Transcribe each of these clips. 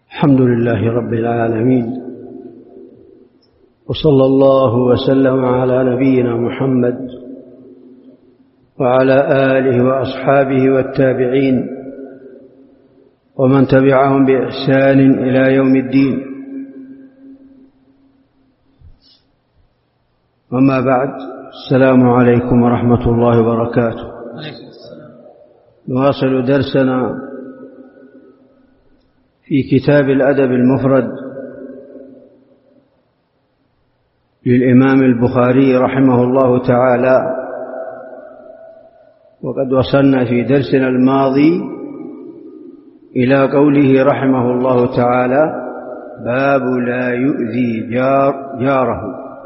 الحمد لله رب العالمين، وصلى الله وسلم على نبينا محمد وعلى آله وأصحابه والتابعين ومن تبعهم بإحسان إلى يوم الدين. وما بعد، السلام عليكم ورحمة الله وبركاته. نواصل درسنا في كتاب الأدب المفرد للإمام البخاري رحمه الله تعالى، وقد وصلنا في درسنا الماضي إلى قوله رحمه الله تعالى: باب لا يؤذي جاره.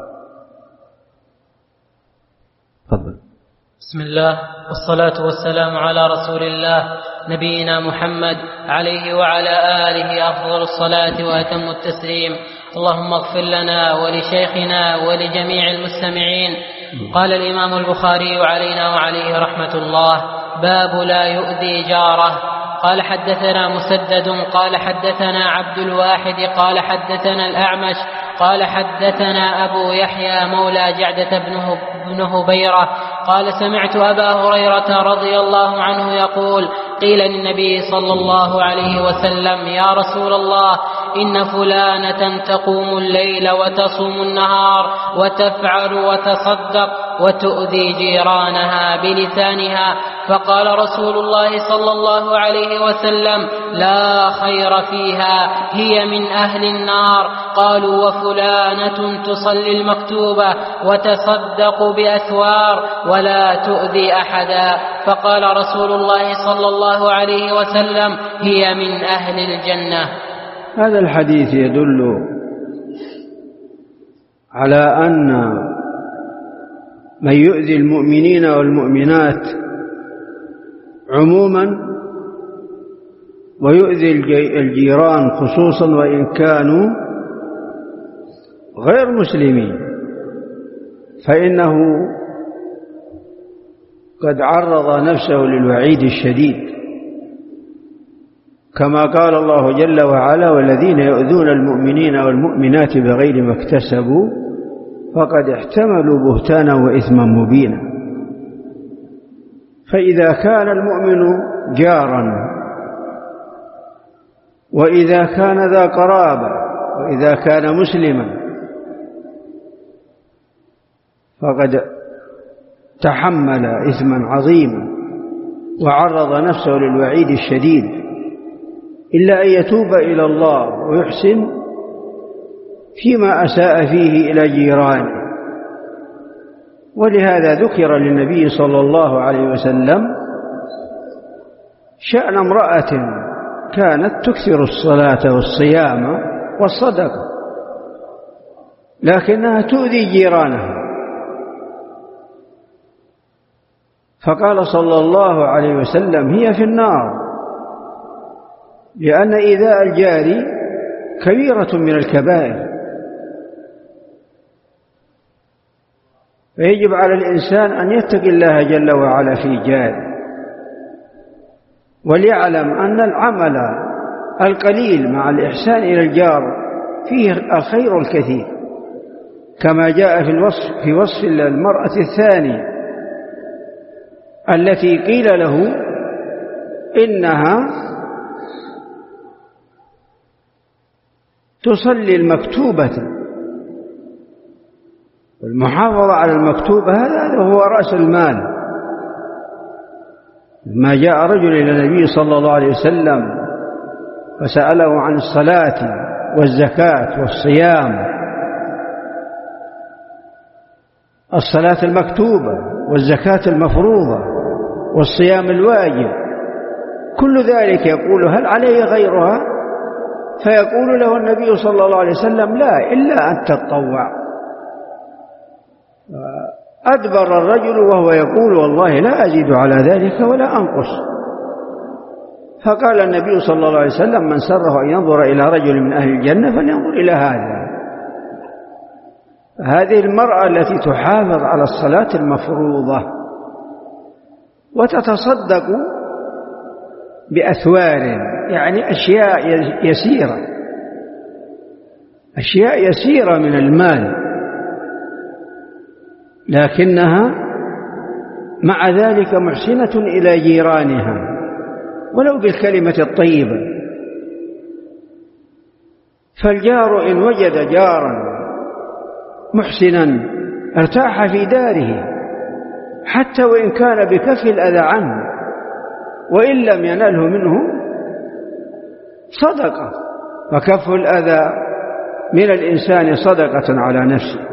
تفضل. بسم الله والصلاة والسلام على رسول الله نبينا محمد عليه وعلى آله أفضل الصلاة وأتم التسليم. اللهم اغفر لنا ولشيخنا ولجميع المستمعين. قال الإمام البخاري علينا وعليه رحمة الله: باب لا يؤذي جاره. قال حدثنا مسدد قال حدثنا عبد الواحد قال حدثنا الأعمش قال حدثنا أبو يحيى مولى جعدة بن هبيرة قال سمعت أبا هريرة رضي الله عنه يقول: قيل للنبي صلى الله عليه وسلم: يا رسول الله، إن فلانة تقوم الليل وتصوم النهار وتفعل وتصدق وتؤذي جيرانها بلسانها. فقال رسول الله صلى الله عليه وسلم: لا خير فيها، هي من أهل النار. قالوا: وفلانة تصلي المكتوبة وتصدق بأثوار ولا تؤذي أحدا. فقال رسول الله صلى الله عليه وسلم: هي من أهل الجنة. هذا الحديث يدل على أن من يؤذي المؤمنين والمؤمنات عموما ويؤذي الجيران خصوصا وإن كانوا غير مسلمين، فإنه قد عرض نفسه للوعيد الشديد، كما قال الله جل وعلا: والذين يؤذون المؤمنين والمؤمنات بغير ما اكتسبوا فقد احتملوا بهتانا وإثما مبينا. فإذا كان المؤمن جارا، وإذا كان ذا قرابة، وإذا كان مسلما، فقد تحمل إثما عظيما وعرض نفسه للوعيد الشديد، إلا أن يتوب إلى الله ويحسن فيما أساء فيه إلى جيرانه. ولهذا ذكر للنبي صلى الله عليه وسلم شأن امرأة كانت تكثر الصلاة والصيام والصدقة، لكنها تؤذي جيرانها، فقال صلى الله عليه وسلم: هي في النار، لأن إيذاء الجار كبيرة من الكبائر. فيجب على الإنسان أن يتقي الله جل وعلا في جاره، وليعلم أن العمل القليل مع الإحسان إلى الجار فيه الخير الكثير، كما جاء في وصف المرأة الثانية التي قيل له إنها تصلي المكتوبة. المحافظة على المكتوبة هذا هو رأس المال. ما جاء رجل إلى النبي صلى الله عليه وسلم فسأله عن الصلاة والزكاة والصيام، الصلاة المكتوبة والزكاة المفروضة والصيام الواجب، كل ذلك يقول: هل علي غيرها؟ فيقول له النبي صلى الله عليه وسلم: لا، إلا أن تتطوع. أدبر الرجل وهو يقول: والله لا أزيد على ذلك ولا أنقص. فقال النبي صلى الله عليه وسلم: من سره أن ينظر إلى رجل من أهل الجنة فلينظر إلى هذا. هذه المرأة التي تحافظ على الصلاة المفروضة وتتصدق بأثوار، يعني أشياء يسيرة من المال، لكنها مع ذلك محسنة إلى جيرانها ولو بالكلمة الطيبة. فالجار إن وجد جارا محسنا ارتاح في داره حتى وإن كان بكف الأذى عنه، وإن لم ينله منه صدقة، وكف الأذى من الإنسان صدقة على نفسه.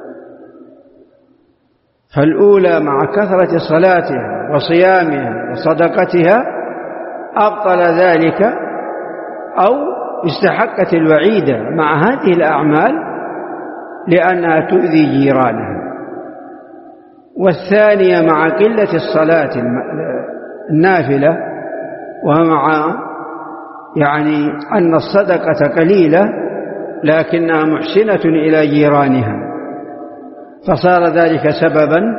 فالأولى مع كثرة صلاتها وصيامها وصدقتها أبطل ذلك أو استحقت الوعيد مع هذه الأعمال لأنها تؤذي جيرانها. والثانية مع قلة الصلاة النافلة، ومع يعني أن الصدقة قليلة لكنها محسنة إلى جيرانها، فصار ذلك سببا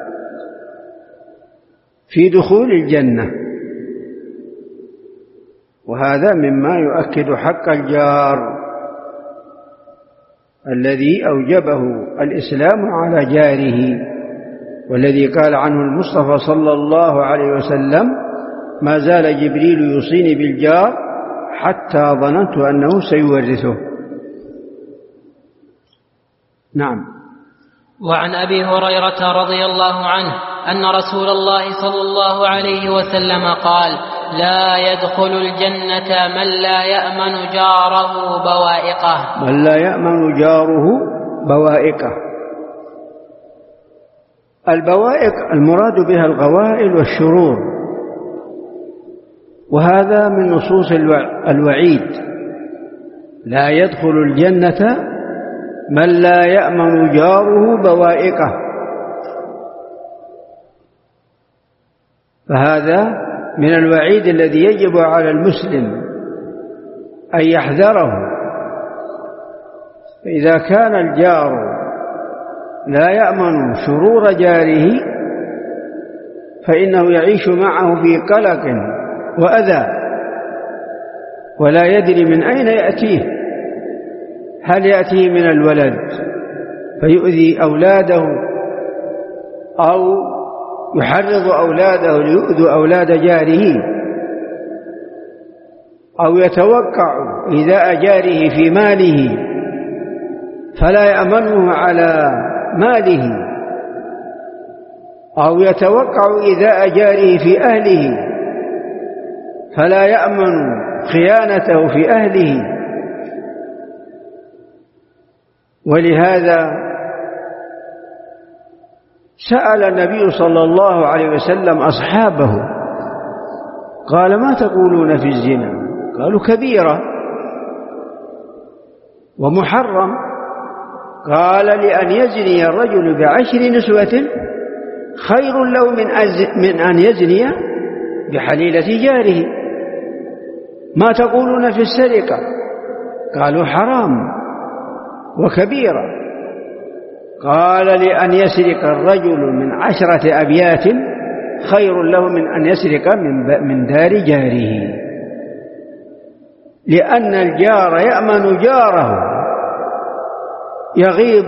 في دخول الجنة. وهذا مما يؤكد حق الجار الذي أوجبه الإسلام على جاره، والذي قال عنه المصطفى صلى الله عليه وسلم: ما زال جبريل يوصيني بالجار حتى ظننت أنه سيورثه. نعم. وعن أبي هريرة رضي الله عنه أن رسول الله صلى الله عليه وسلم قال: لا يدخل الجنة من لا يأمن جاره بوائقه. من لا يأمن جاره بوائقه. البوائق المراد بها الغوائل والشرور، وهذا من نصوص الوعيد: لا يدخل الجنة من لا يأمن جاره بوائقه. فهذا من الوعيد الذي يجب على المسلم أن يحذره. فإذا كان الجار لا يأمن شرور جاره فإنه يعيش معه في قلق وأذى، ولا يدري من أين يأتيه. هل يأتيه من الولد فيؤذي أولاده، أو يحرض أولاده ليؤذوا أولاد جاره، أو يتوقع إيذاء جاره في ماله فلا يأمنه على ماله، أو يتوقع إيذاء جاره في أهله فلا يأمن خيانته في أهله. ولهذا سأل النبي صلى الله عليه وسلم أصحابه قال: ما تقولون في الزنا؟ قالوا: كبيرة ومحرم. قال: لأن يزني الرجل ب10 نسوة خير له من أن يزني بحليلة جاره. ما تقولون في السرقة؟ قالوا: حرام وكبيرة. قال: لأن يسرق الرجل من 10 أبيات خير له من أن يسرق من دار جاره. لأن الجار يأمن جاره، يغيب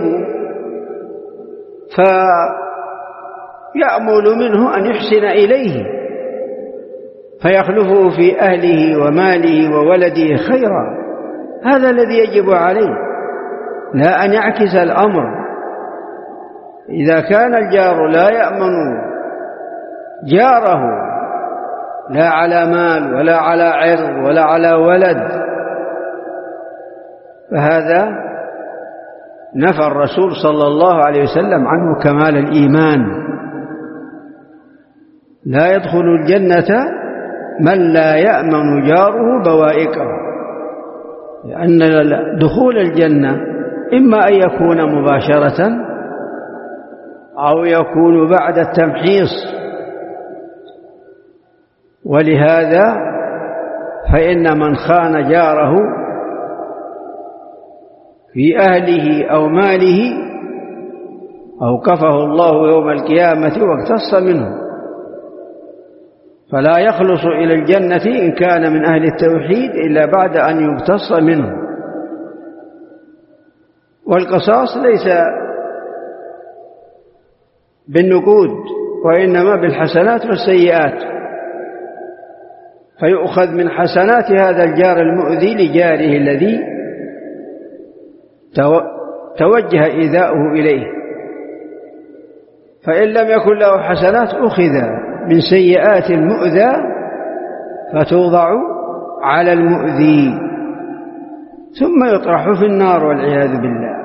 فيأمل منه أن يحسن إليه فيخلفه في أهله وماله وولده خيرا. هذا الذي يجب عليه، لا أن يعكس الأمر. إذا كان الجار لا يأمن جاره لا على مال ولا على عرض ولا على ولد، فهذا نفى الرسول صلى الله عليه وسلم عنه كمال الإيمان. لا يدخل الجنة من لا يأمن جاره بوائقه، لأن دخول الجنة إما أن يكون مباشرة أو يكون بعد التمحيص. ولهذا فإن من خان جاره في أهله أو ماله أوقفه الله يوم القيامة واقتص منه. فلا يخلص إلى الجنة إن كان من أهل التوحيد إلا بعد أن يقتص منه. والقصاص ليس بالنقود وإنما بالحسنات والسيئات، فيؤخذ من حسنات هذا الجار المؤذي لجاره الذي توجه إيذاؤه إليه، فإن لم يكن له حسنات أخذ من سيئات المؤذى فتوضع على المؤذي ثم يطرح في النار والعياذ بالله.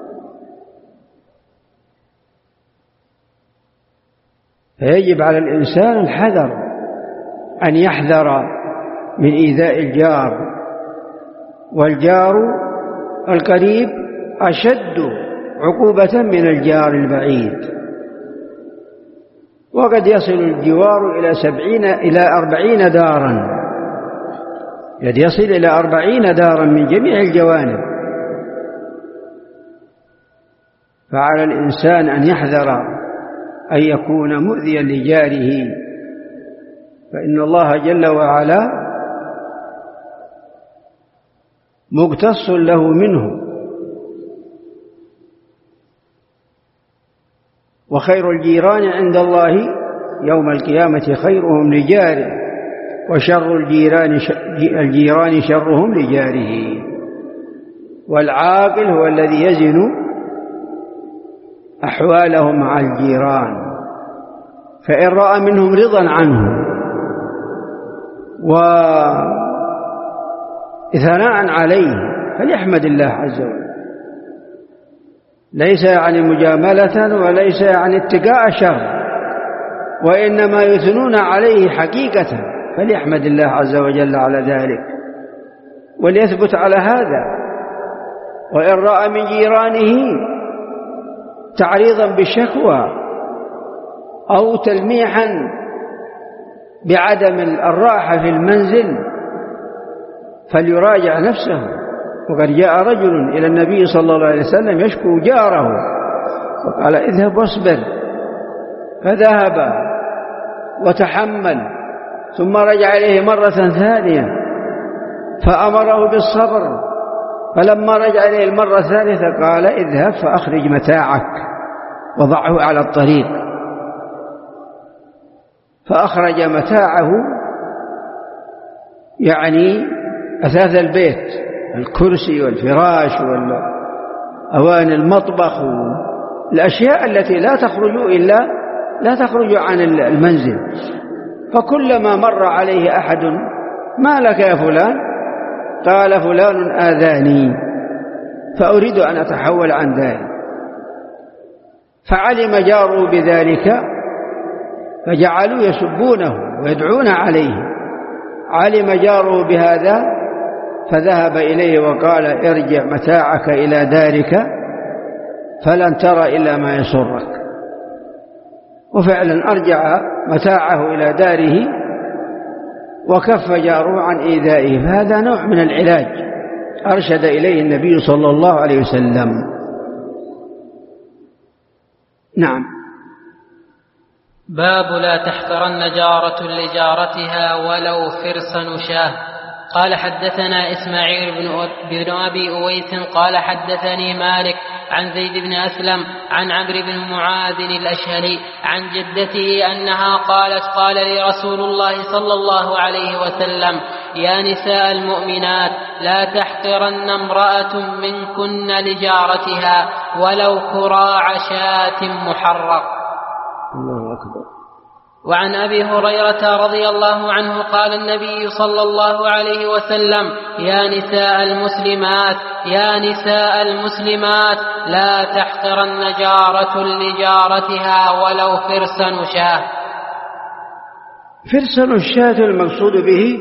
فيجب على الإنسان الحذر، أن يحذر من إيذاء الجار، والجار القريب أشد عقوبة من الجار البعيد. وقد يصل الجوار إلى 40 دارا، قد يصل إلى 40 دارا من جميع الجوانب. فعلى الإنسان أن يحذر أن يكون مؤذيا لجاره، فإن الله جل وعلا مقتص له منه. وخير الجيران عند الله يوم القيامة خيرهم لجاره، وشر الجيران شرهم لجاره. والعاقل هو الذي يزن أحواله مع الجيران، فإن رأى منهم رضا عنه وإثناء عليه فليحمد الله عز وجل، ليس يعني مجاملة وليس يعني اتقاء شر، وإنما يثنون عليه حقيقة، فليحمد الله عز وجل على ذلك وليثبت على هذا. وإن رأى من جيرانه تعريضا بالشكوى أو تلميحا بعدم الراحة في المنزل فليراجع نفسه. وقد جاء رجل إلى النبي صلى الله عليه وسلم يشكو جاره، فقال اذهب واصبر، فذهب وتحمل، ثم رجع إليه مرة ثانية فأمره بالصبر، فلما رجع إليه المرة الثالثة قال اذهب فأخرج متاعك وضعه على الطريق، فأخرج متاعه يعني أثاث البيت، الكرسي والفراش والأواني المطبخ، الأشياء التي لا تخرج عن المنزل. فكلما مر عليه أحد ما لك يا فلان؟ قال فلان آذاني فأريد أن أتحول عن ذلك. فعلم جاره بذلك فجعلوا يسبونه ويدعون عليه. علم جاره بهذا فذهب إليه وقال ارجع متاعك إلى دارك فلن ترى إلا ما يسرك. وفعلا أرجع متاعه إلى داره وكف جاره عن إيذائه. فهذا نوع من العلاج أرشد إليه النبي صلى الله عليه وسلم. نعم. باب لا تحقرن جارة لجارتها ولو فرس نشاه. قال حدثنا إسماعيل بن أبي أويس قال حدثني مالك عن زيد بن أسلم عن عمرو بن معاذ الأشهلي عن جدته أنها قالت قال لي رسول الله صلى الله عليه وسلم يا نساء المؤمنات لا تحقرن امرأة منكن لجارتها ولو كراع شاة محرق. الله أكبر. وعن أبي هريرة رضي الله عنه قال النبي صلى الله عليه وسلم يا نساء المسلمات لا تحقرن جارة لجارتها ولو فرس نشاه. فرس الشاة المقصود به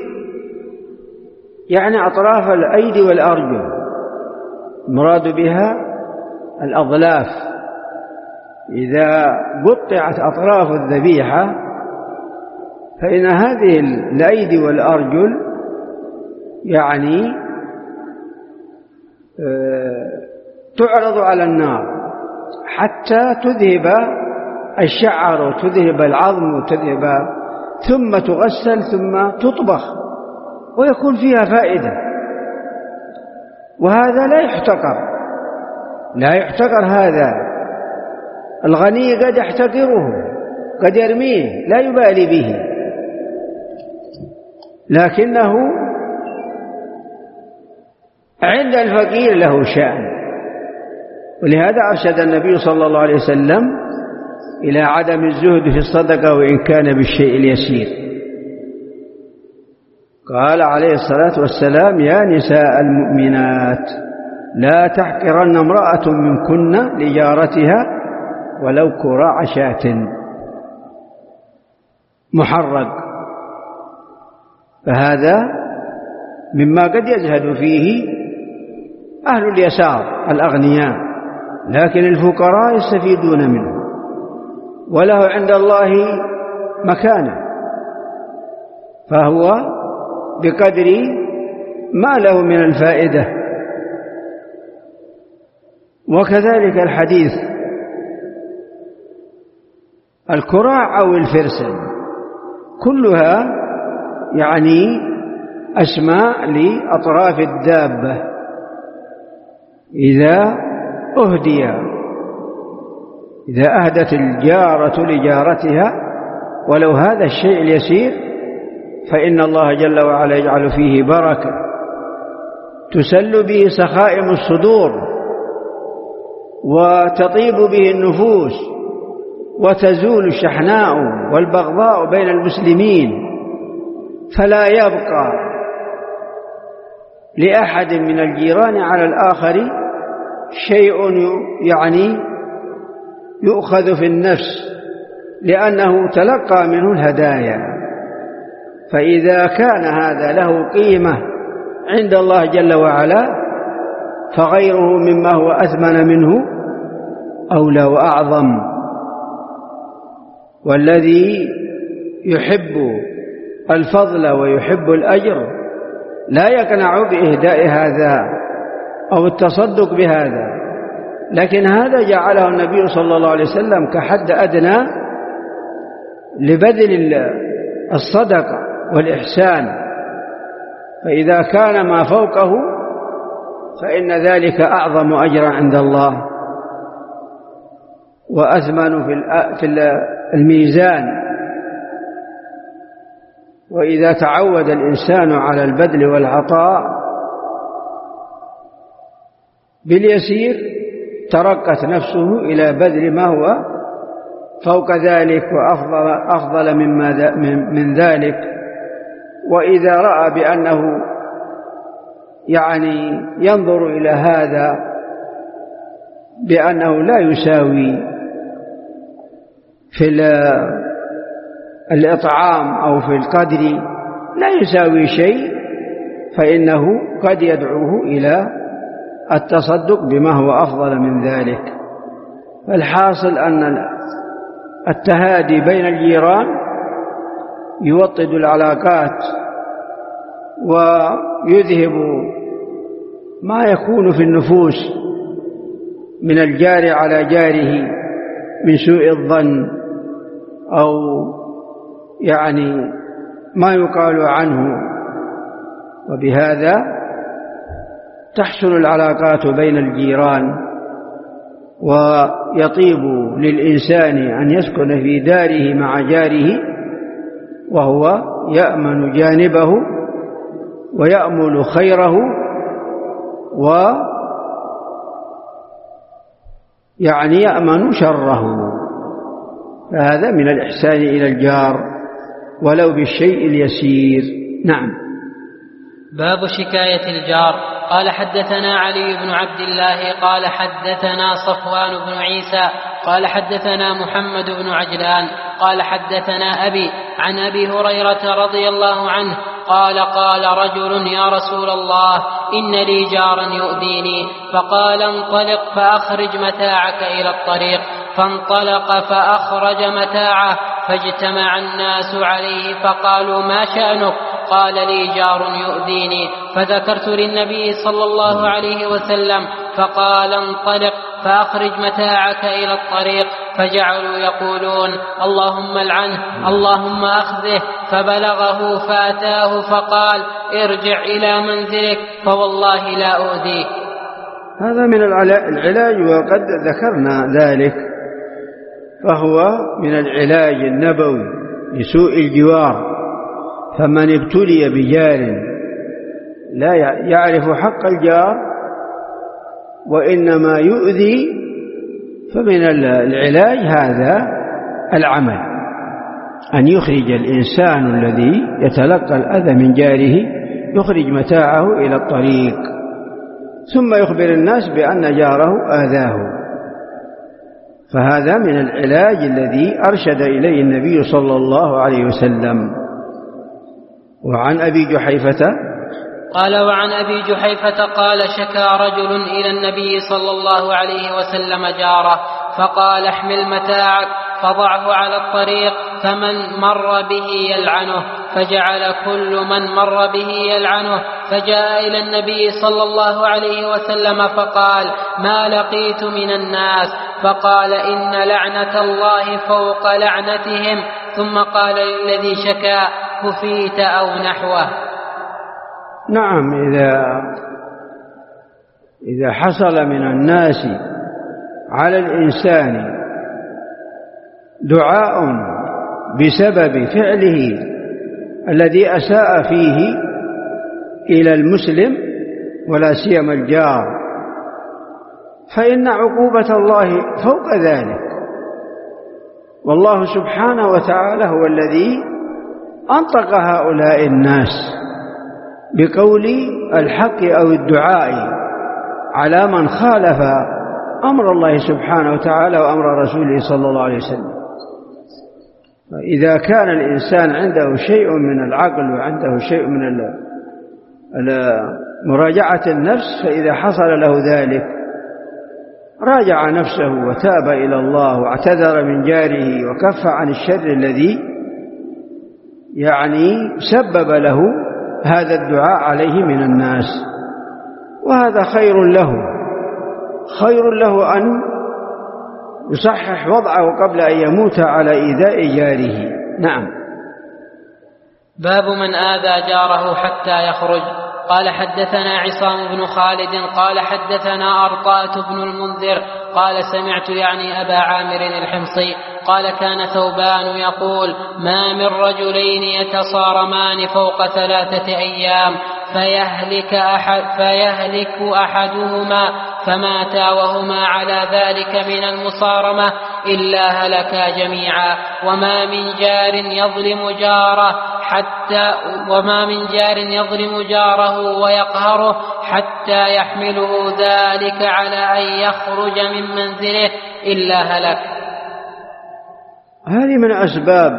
يعني أطراف الأيدي والأرجل، مراد بها الأظلاف. إذا قطعت أطراف الذبيحة فإن هذه الأيدي والأرجل يعني تعرض على النار حتى تذهب الشعر وتذهب العظم وتذهب ثم تغسل ثم تطبخ ويكون فيها فائدة، وهذا لا يحتقر هذا. الغني قد يحتقره، قد يرميه، لا يبالي به، لكنه عند الفقير له شأن. ولهذا أرشد النبي صلى الله عليه وسلم إلى عدم الزهد في الصدقة وإن كان بالشيء اليسير. قال عليه الصلاة والسلام: يا نساء المؤمنات لا تحقرن امرأة منكن لجارتها ولو كراع شاة محرق. فهذا مما قد يزهد فيه أهل اليسار الأغنياء، لكن الفقراء يستفيدون منه وله عند الله مكانة، فهو بقدر ما له من الفائدة. وكذلك الحديث: الكراع أو الفرسن كلها يعني أسماء لأطراف الدابة إذا أهدت الجارة لجارتها ولو هذا الشيء اليسير فإن الله جل وعلا يجعل فيه بركة تسل به سخائم الصدور وتطيب به النفوس وتزول الشحناء والبغضاء بين المسلمين، فلا يبقى لأحد من الجيران على الآخر شيء يعني يؤخذ في النفس لأنه تلقى منه الهدايا. فإذا كان هذا له قيمة عند الله جل وعلا فغيره مما هو أثمن منه أولى وأعظم. والذي يحب الفضل ويحب الأجر لا يقنع بإهداء هذا أو التصدق بهذا، لكن هذا جعله النبي صلى الله عليه وسلم كحد أدنى لبذل الصدقة والإحسان، فإذا كان ما فوقه فإن ذلك أعظم أجرا عند الله وأثمن في الميزان. وإذا تعود الإنسان على البذل والعطاء باليسير ترقت نفسه إلى بذل ما هو فوق ذلك وأفضل من ذلك. وإذا رأى بأنه يعني ينظر إلى هذا بأنه لا يساوي في الإطعام أو في القدر، لا يساوي شيء، فإنه قد يدعوه إلى التصدق بما هو أفضل من ذلك. فالحاصل أن التهادي بين الجيران يوطد العلاقات ويذهب ما يكون في النفوس من الجار على جاره من سوء الظن أو يعني ما يقال عنه، وبهذا تحسن العلاقات بين الجيران ويطيب للإنسان أن يسكن في داره مع جاره وهو يأمن جانبه ويأمل خيره ويعني يأمن شره. فهذا من الإحسان إلى الجار ولو بالشيء اليسير. نعم. باب شكاية الجار. قال حدثنا علي بن عبد الله قال حدثنا صفوان بن عيسى قال حدثنا محمد بن عجلان قال حدثنا أبي عن أبي هريرة رضي الله عنه قال قال رجل: يا رسول الله، إن لي جارا يؤذيني. فقال: انطلق فأخرج متاعك إلى الطريق. فانطلق فأخرج متاعه فاجتمع الناس عليه فقالوا: ما شأنك؟ قال: لي جار يؤذيني. فذكرت للنبي صلى الله عليه وسلم فقال: انطلق فأخرج متاعك إلى الطريق، فجعلوا يقولون اللهم العنه اللهم أخذه، فبلغه فأتاه فقال ارجع إلى منزلك فوالله لا أؤذيك. هذا من العلاج، وقد ذكرنا ذلك، فهو من العلاج النبوي لسوء الجوار. فمن ابتلي بجار لا يعرف حق الجار وإنما يؤذي، فمن العلاج هذا العمل، أن يخرج الإنسان الذي يتلقى الأذى من جاره يخرج متاعه إلى الطريق، ثم يخبر الناس بأن جاره آذاه. فهذا من العلاج الذي أرشد إليه النبي صلى الله عليه وسلم. وعن أبي جحيفة قال وعن أبي جحيفة قال شكى رجل إلى النبي صلى الله عليه وسلم جاره، فقال احمل متاعك فضعه على الطريق فمن مر به يلعنه، فجعل كل من مر به يلعنه. فجاء إلى النبي صلى الله عليه وسلم فقال ما لقيت من الناس، فقال إن لعنة الله فوق لعنتهم، ثم قال للذي شكا كفيت أو نحوه. نعم، إذا حصل من الناس على الإنسان دعاء بسبب فعله الذي أساء فيه إلى المسلم ولا سيما الجار، فإن عقوبة الله فوق ذلك. والله سبحانه وتعالى هو الذي أنطق هؤلاء الناس بقول الحق أو الدعاء على من خالف أمر الله سبحانه وتعالى وأمر رسوله صلى الله عليه وسلم. إذا كان الإنسان عنده شيء من العقل وعنده شيء من مراجعة النفس، فإذا حصل له ذلك راجع نفسه وتاب إلى الله واعتذر من جاره وكف عن الشر الذي سبب له هذا الدعاء عليه من الناس، وهذا خير له أن يصحح وضعه قبل أن يموت على إيذاء جاره. نعم. باب من آذى جاره حتى يخرج. قال حدثنا عصام بن خالد قال حدثنا أرطاة بن المنذر قال سمعت أبا عامر الحمصي قال كان ثوبان يقول ما من رجلين يتصارمان فوق 3 أيام فيهلك أحدهما فماتا وهما على ذلك من المصارمة إلا هلكا جميعا، وما من جار جاره ويقهره حتى يحمله ذلك على أن يخرج من منزله إلا هلك. هذه من أسباب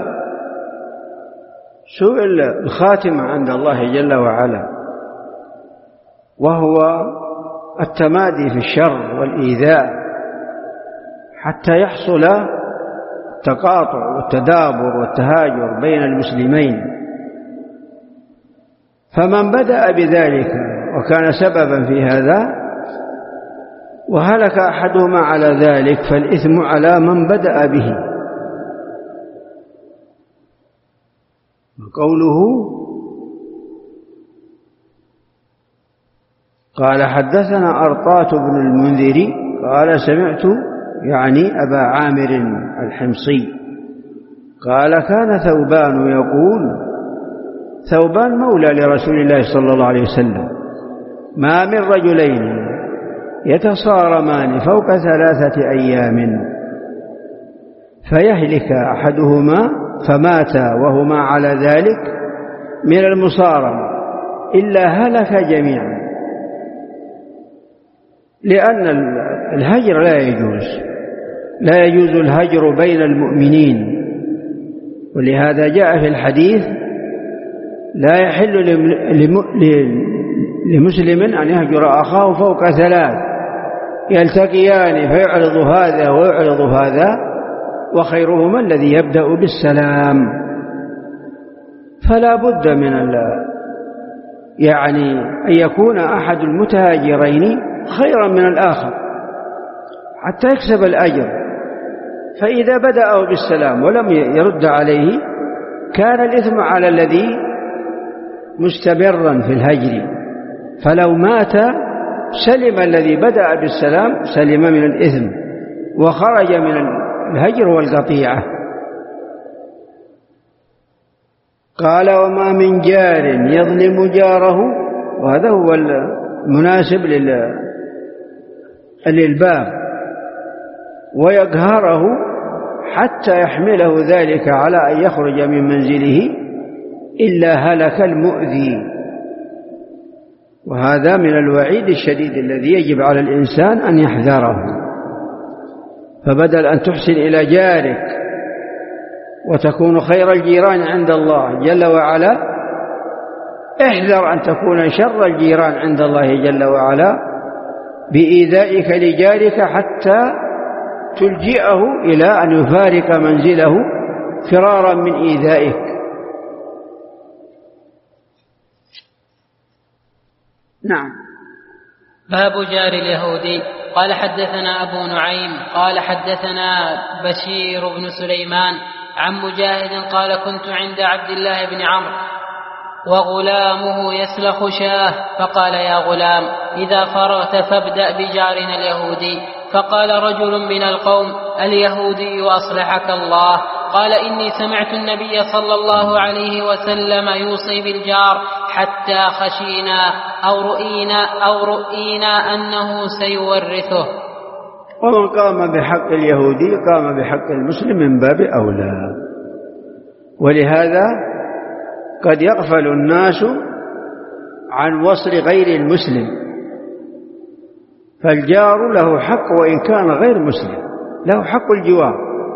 سوء الخاتمة عند الله جل وعلا، وهو التمادي في الشر والإيذاء حتى يحصل التقاطع والتدابر والتهاجر بين المسلمين. فمن بدأ بذلك وكان سببا في هذا وهلك أحدهما على ذلك فالإثم على من بدأ به. وقوله قال حدثنا أرطاة بن المنذر قال سمعت أبا عامر الحمصي قال كان ثوبان يقول، ثوبان مولى لرسول الله صلى الله عليه وسلم، ما من رجلين يتصارمان فوق 3 أيام فيهلك أحدهما فماتا وهما على ذلك من المصارمة إلا هلك جميعا، لأن الهجر لا يجوز الهجر بين المؤمنين. ولهذا جاء في الحديث لا يحل لمسلم أن يهجر أخاه فوق 3 يلتقيان فيعرض هذا ويعرض هذا وخيرهما الذي يبدأ بالسلام. فلا بد من أن يكون أحد المتهاجرين خيرا من الآخر حتى يكسب الأجر. فإذا بدأه بالسلام ولم يرد عليه كان الإثم على الذي مستمرا في الهجر، فلو مات سلم الذي بدأ بالسلام، سلم من الإثم وخرج من الهجر والقطيعة. قال وما من جار يظلم جاره، وهذا هو المناسب للباب، ويقهره حتى يحمله ذلك على أن يخرج من منزله إلا هلك المؤذي. وهذا من الوعيد الشديد الذي يجب على الإنسان أن يحذره. فبدل أن تحسن إلى جارك وتكون خير الجيران عند الله جل وعلا، احذر أن تكون شر الجيران عند الله جل وعلا بإيذائك لجارك حتى تلجئه إلى أن يفارق منزله فرارا من إيذائك. نعم. باب جار اليهودي. قال حدثنا أبو نعيم قال حدثنا بشير بن سليمان عن مجاهد قال كنت عند عبد الله بن عمرو وغلامه يسلخ شاه، فقال يا غلام إذا فرغت فابدأ بجارنا اليهودي. فقال رجل من القوم اليهودي أصلحك الله. قال إني سمعت النبي صلى الله عليه وسلم يوصي بالجار حتى خشينا أو رؤينا أنه سيورثه. ومن قام بحق اليهودي قام بحق المسلم من باب أولى. ولهذا قد يغفل الناس عن وصل غير المسلم، فالجار له حق وإن كان غير مسلم، له حق الجوار.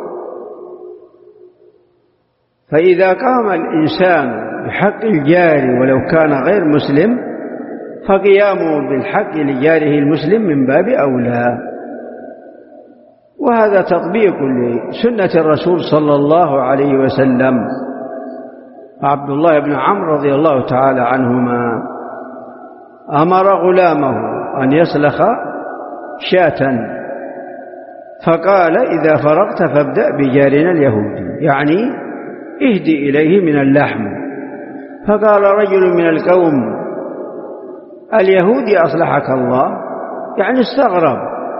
فإذا قام الإنسان بحق الجار ولو كان غير مسلم فقيامه بالحق لجاره المسلم من باب أولى. وهذا تطبيق لسنة الرسول صلى الله عليه وسلم. عبد الله بن عمرو رضي الله تعالى عنهما أمر غلامه أن يسلخ شاة، فقال إذا فرغت فابدأ بجارنا اليهودي، يعني اهدي إليه من اللحم. فقال رجل من القوم اليهودي أصلحك الله، يعني استغرب.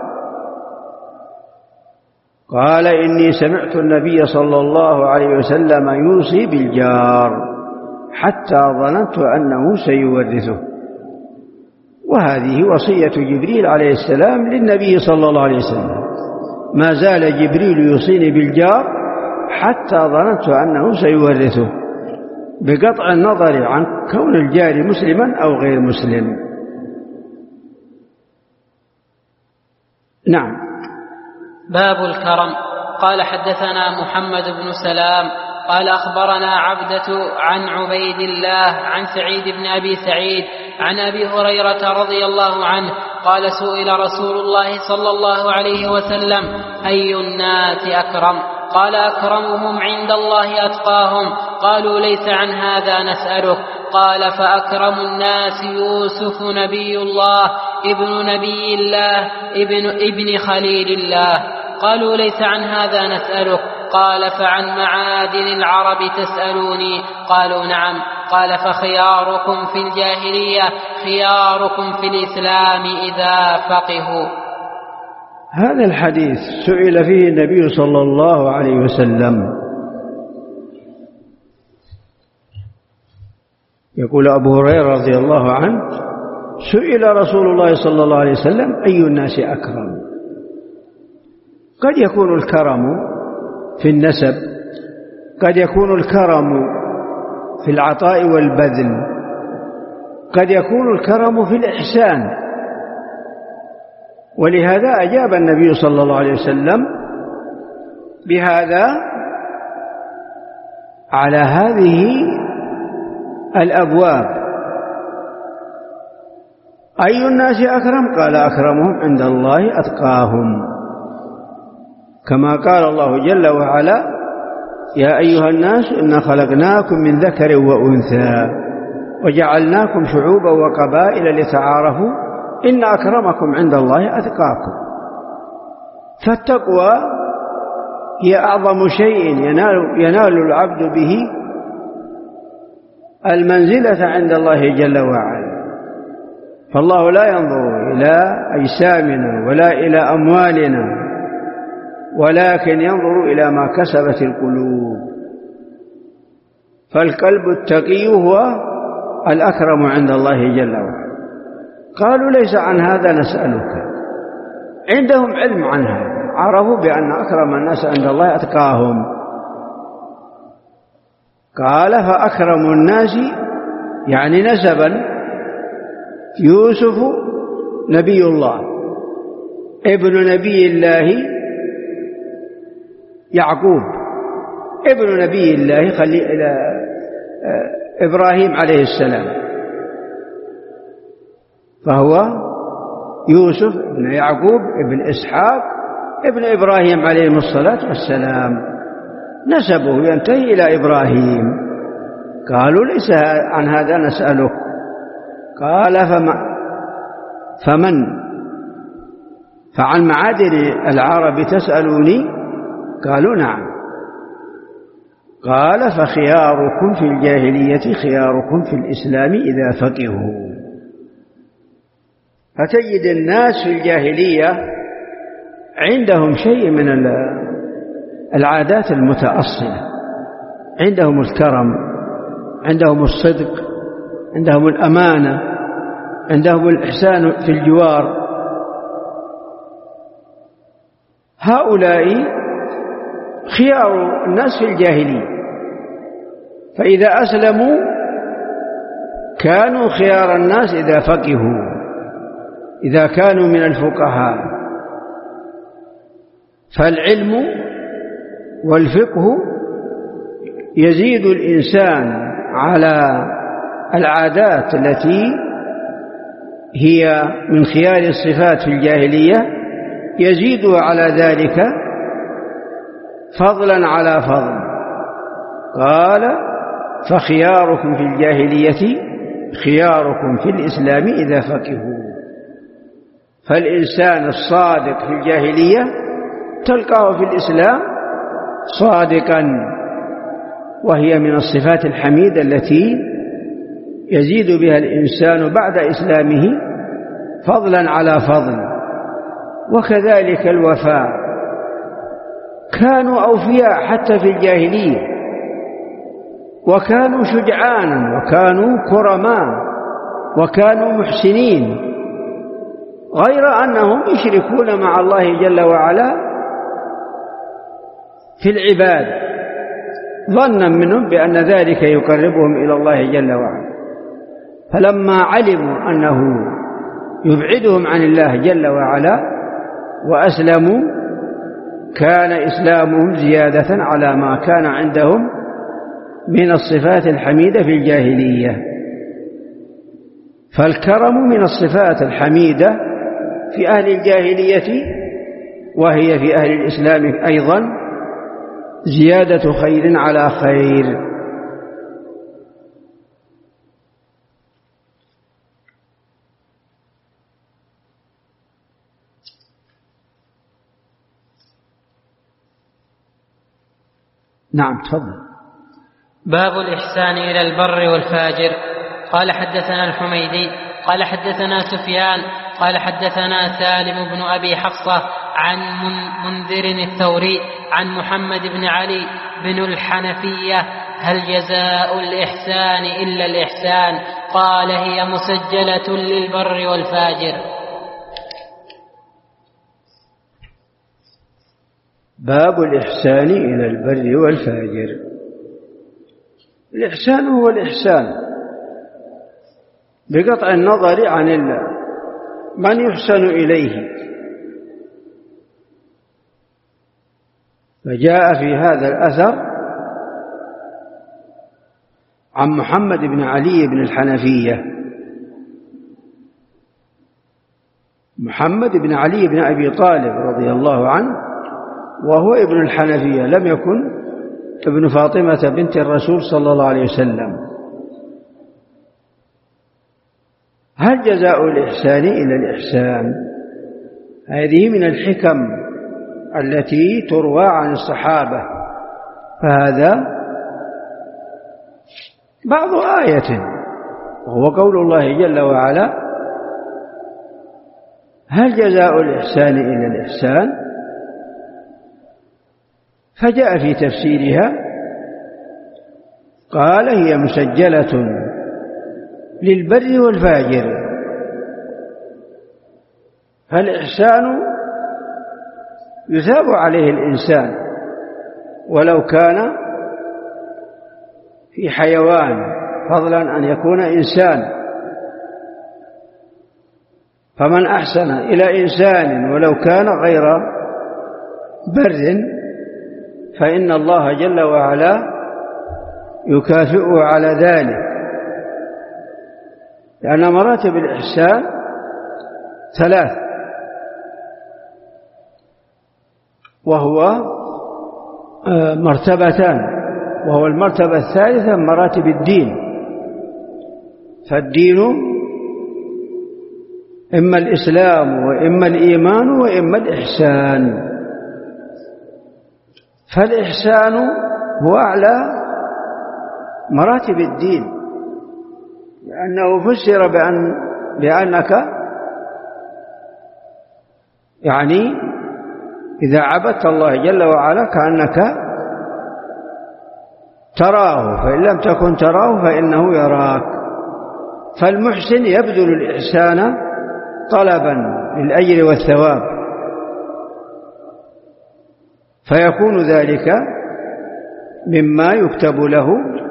قال إني سمعت النبي صلى الله عليه وسلم يوصي بالجار حتى ظننت أنه سيورثه. وهذه وصية جبريل عليه السلام للنبي صلى الله عليه وسلم، ما زال جبريل يوصيني بالجار حتى ظننت أنه سيورثه، بقطع النظر عن كون الجار مسلما أو غير مسلم. نعم. باب الكرم. قال حدثنا محمد بن سلام قال أخبرنا عبدة عن عبيد الله عن سعيد بن أبي سعيد عن أبي هريرة رضي الله عنه قال سئل رسول الله صلى الله عليه وسلم أي الناس أكرم؟ قال أكرمهم عند الله أتقاهم. قالوا ليس عن هذا نسألك. قال فأكرم الناس يوسف نبي الله ابن نبي الله ابن خليل الله. قالوا ليس عن هذا نسألك. قال فعن معادن العرب تسألوني؟ قالوا نعم. قال فخياركم في الجاهلية خياركم في الإسلام إذا فقهوا. هذا الحديث سئل فيه النبي صلى الله عليه وسلم، يقول أبو هريرة رضي الله عنه سئل رسول الله صلى الله عليه وسلم أي الناس أكرم؟ قد يكون الكرم في النسب، قد يكون الكرم في العطاء والبذل، قد يكون الكرم في الإحسان. ولهذا أجاب النبي صلى الله عليه وسلم بهذا على هذه الأبواب. أي الناس أكرم؟ قال أكرمهم عند الله أتقاهم، كما قال الله جل وعلا يا أيها الناس إنا خلقناكم من ذكر وأنثى وجعلناكم شعوبا وقبائل لتعارفوا إن أكرمكم عند الله أتقاكم. فالتقوى هي أعظم شيء ينال العبد به المنزلة عند الله جل وعلا. فالله لا ينظر إلى أجسامنا ولا إلى أموالنا، ولكن ينظر إلى ما كسبت القلوب. فالقلب التقي هو الأكرم عند الله جل وعلا. قالوا ليس عن هذا نسألك، عندهم علم عن هذا، عرفوا بأن أكرم الناس عند الله أتقاهم. قال فأكرم الناس يعني نسبا يوسف نبي الله ابن نبي الله يعقوب ابن نبي الله إبراهيم عليه السلام، فهو يوسف ابن يعقوب ابن إسحاق ابن إبراهيم عليه الصلاة والسلام، نسبه ينتهي إلى إبراهيم. قالوا ليس عن هذا نسألك. قال فمن فعن معادن العرب تسألوني؟ قالوا نعم. قال فخياركم في الجاهلية خياركم في الإسلام إذا فقهوا. فتجد الناس في الجاهلية عندهم شيء من العادات المتأصلة، عندهم الكرم، عندهم الصدق، عندهم الأمانة، عندهم الإحسان في الجوار. هؤلاء خيار الناس في الجاهلية، فإذا أسلموا كانوا خيار الناس إذا فقهوا، إذا كانوا من الفقهاء. فالعلم والفقه يزيد الإنسان على العادات التي هي من خيار الصفات في الجاهلية، يزيدها على ذلك فضلا على فضل. قال فخياركم في الجاهلية خياركم في الإسلام إذا فقهوا. فالإنسان الصادق في الجاهلية تلقاه في الإسلام صادقا، وهي من الصفات الحميدة التي يزيد بها الإنسان بعد إسلامه فضلا على فضل. وكذلك الوفاء، كانوا أوفياء حتى في الجاهلية، وكانوا شجعانا، وكانوا كرماء، وكانوا محسنين، غير أنهم يشركون مع الله جل وعلا في العباد ظنا منهم بأن ذلك يقربهم إلى الله جل وعلا. فلما علموا أنه يبعدهم عن الله جل وعلا وأسلموا، كان إسلامهم زيادة على ما كان عندهم من الصفات الحميدة في الجاهلية. فالكرم من الصفات الحميدة في أهل الجاهلية، وهي في أهل الإسلام أيضا زيادة خير على خير. نعم تفضل. باب الإحسان إلى البر والفاجر. قال حدثنا الحميدي قال حدثنا سفيان قال حدثنا سالم بن أبي حفصة عن منذر الثوري عن محمد بن علي بن الحنفية: هل جزاء الإحسان إلا الإحسان؟ قال: هي مسجلة للبر والفاجر. باب الإحسان إلى البر والفاجر. الإحسان هو الإحسان بقطع النظر عن من يحسن إليه. فجاء في هذا الأثر عن محمد بن علي بن الحنفية. محمد بن علي بن أبي طالب رضي الله عنه، وهو ابن الحنفية، لم يكن ابن فاطمة بنت الرسول صلى الله عليه وسلم. هل جزاء الإحسان إلا الإحسان؟ هذه من الحكم التي تروى عن الصحابة، فهذا بعض آية، وهو قول الله جل وعلا: هل جزاء الإحسان إلا الإحسان؟ فجاء في تفسيرها قال: هي مسجلة للبر والفاجر. فالإحسان يثاب عليه الإنسان ولو كان في حيوان، فضلا أن يكون إنسان. فمن أحسن إلى إنسان ولو كان غير بر فإن الله جل وعلا يكافئه على ذلك، لأن مراتب الإحسان ثلاث، وهو مرتبتان، وهو المرتبة الثالثة مراتب الدين. فالدين إما الإسلام وإما الإيمان وإما الإحسان. فالإحسان هو أعلى مراتب الدين، لأنه فسر بأنك يعني إذا عبدت الله جل وعلا كأنك تراه، فإن لم تكن تراه فإنه يراك. فالمحسن يبذل الإحسان طلبا للأجر والثواب، فيكون ذلك مما يكتب له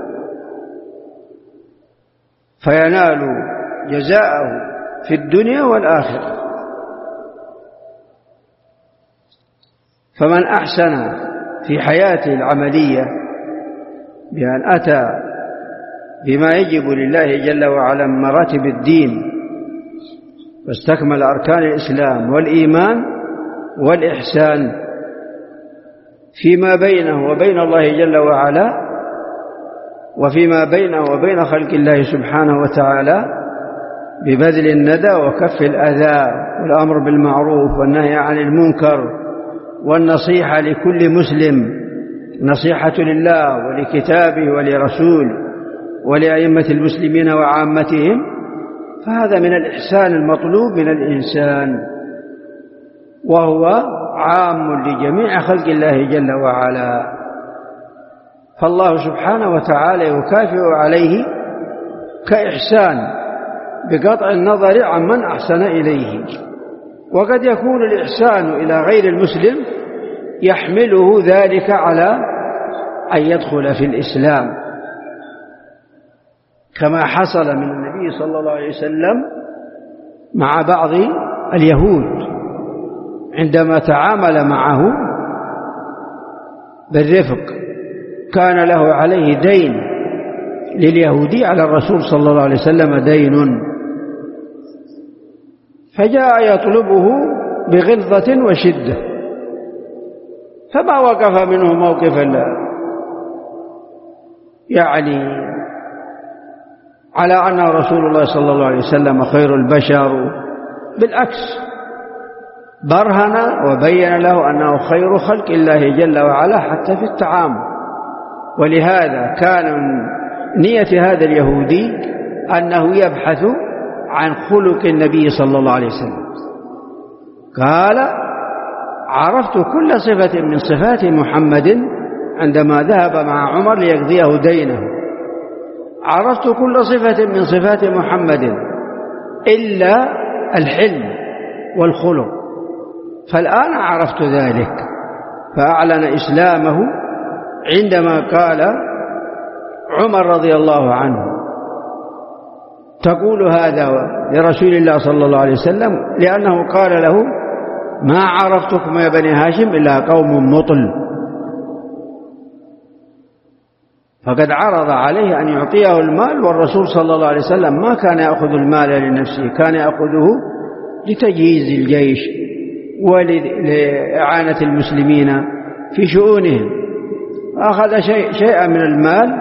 فينال جزاءه في الدنيا والآخرة. فمن أحسن في حياته العملية بأن أتى بما يجب لله جل وعلا من مراتب الدين واستكمل أركان الإسلام والإيمان والإحسان فيما بينه وبين الله جل وعلا، وفيما بينه وبين خلق الله سبحانه وتعالى، ببذل الندى وكف الأذى والأمر بالمعروف والنهي عن المنكر والنصيحة لكل مسلم، نصيحة لله ولكتابه ولرسوله ولأئمة المسلمين وعامتهم، فهذا من الإحسان المطلوب من الإنسان، وهو عام لجميع خلق الله جل وعلا. فالله سبحانه وتعالى يكافئ عليه كإحسان بقطع النظر عن من أحسن إليه. وقد يكون الإحسان إلى غير المسلم يحمله ذلك على أن يدخل في الإسلام، كما حصل من النبي صلى الله عليه وسلم مع بعض اليهود عندما تعامل معه بالرفق. كان له عليه دين لليهودي على الرسول صلى الله عليه وسلم دين، فجاء يطلبه بغلظة وشدة، فما وقف منه موقفا يعني على أنه رسول الله صلى الله عليه وسلم خير البشر، بالعكس برهن وبين له أنه خير خلق الله جل وعلا حتى في الطعام. ولهذا كان من نية هذا اليهودي أنه يبحث عن خلق النبي صلى الله عليه وسلم. قال: عرفت كل صفة من صفات محمد عندما ذهب مع عمر ليقضيه دينه، عرفت كل صفة من صفات محمد إلا الحلم والخلق، فالآن عرفت ذلك. فأعلن إسلامه عندما قال عمر رضي الله عنه: تقول هذا لرسول الله صلى الله عليه وسلم، لأنه قال له: ما عرفتكم يا بني هاشم إلا قوم مطل. فقد عرض عليه أن يعطيه المال، والرسول صلى الله عليه وسلم ما كان يأخذ المال لنفسه، كان يأخذه لتجهيز الجيش ولإعانة المسلمين في شؤونهم. أخذ شيئا من المال،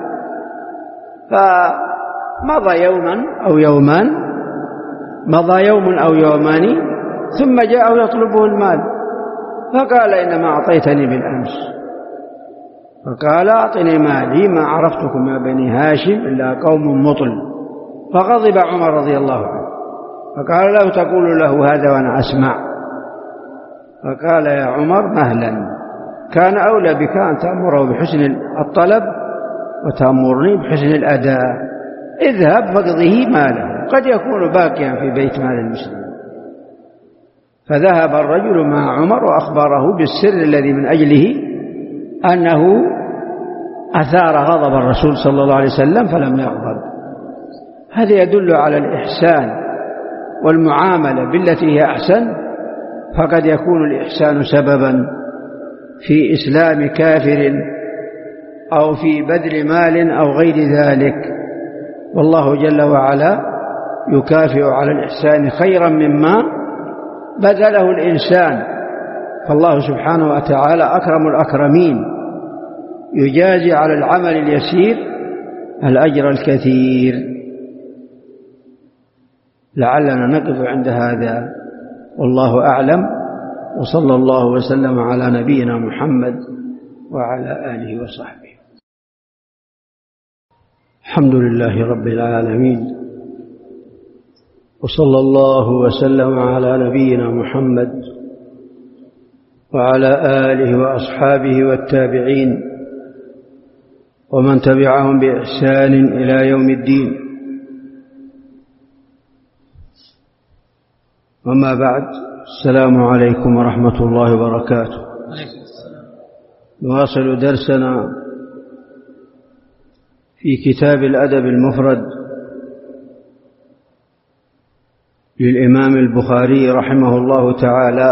فمضى يوما أو يومان، مضى يوم أو يومان، ثم جاءه يطلبه المال، فقال إنما أعطيتني بالأمس. فقال أعطني مالي ما عرفتكم يا بني هاشم إلا قوم مطل. فغضب عمر رضي الله عنه فقال له تقول له هذا وأنا أسمع. فقال يا عمر مهلا، كان أولى بك أن تأمره بحسن الطلب وتأمرني بحسن الأداء. اذهب فاقضه ماله، قد يكون باقيا في بيت مال المسلمين. فذهب الرجل مع عمر وأخبره بالسر الذي من أجله أنه أثار غضب الرسول صلى الله عليه وسلم فلم يغضب. هذا يدل على الإحسان والمعاملة بالتي هي أحسن. فقد يكون الإحسان سببا في إسلام كافر أو في بذل مال أو غير ذلك، والله جل وعلا يكافئ على الإحسان خيرا مما بذله الإنسان. فالله سبحانه وتعالى أكرم الأكرمين، يجازي على العمل اليسير الأجر الكثير. لعلنا نقف عند هذا والله أعلم، وصلى الله وسلم على نبينا محمد وعلى آله وصحبه. الحمد لله رب العالمين، وصلى الله وسلم على نبينا محمد وعلى آله وأصحابه والتابعين ومن تبعهم بإحسان إلى يوم الدين. وما بعد، السلام عليكم ورحمة الله وبركاته. نواصل درسنا في كتاب الأدب المفرد للإمام البخاري رحمه الله تعالى،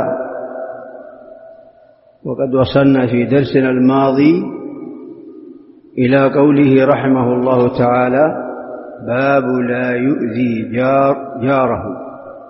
وقد وصلنا في درسنا الماضي إلى قوله رحمه الله تعالى: باب لا يؤذي جاره.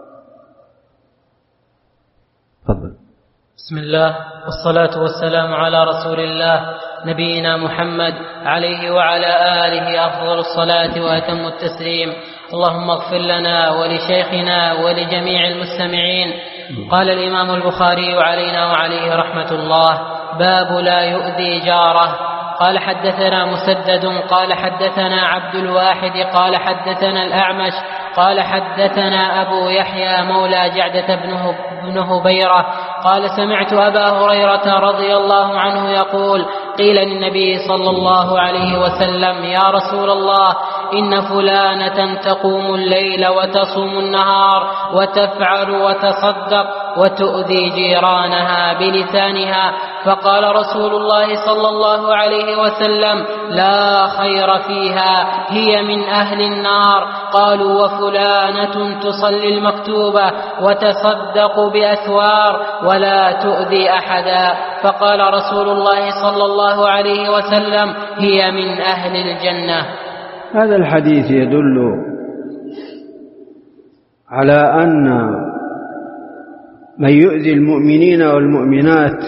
تفضل. بسم الله والصلاة والسلام على رسول الله نبينا محمد عليه وعلى آله أفضل الصلاة وأتم التسليم. اللهم اغفر لنا ولشيخنا ولجميع المستمعين. قال الإمام البخاري علينا وعليه رحمة الله: باب لا يؤذي جاره. قال حدثنا مسدد قال حدثنا عبد الواحد قال حدثنا الأعمش قال حدثنا أبو يحيى مولى جعدة بن هبيرة قال سمعت أبا هريرة رضي الله عنه يقول: قيل للنبي صلى الله عليه وسلم: يا رسول الله، إن فلانة تقوم الليل وتصوم النهار وتفعل وتصدق وتؤذي جيرانها بلسانها. فقال رسول الله صلى الله عليه وسلم: لا خير فيها، هي من أهل النار. قالوا: وفلانة تصلي المكتوبة وتصدق بأسوار ولا تؤذي أحدا. فقال رسول الله صلى الله عليه وسلم: هي من أهل الجنة. هذا الحديث يدل على أن من يؤذي المؤمنين والمؤمنات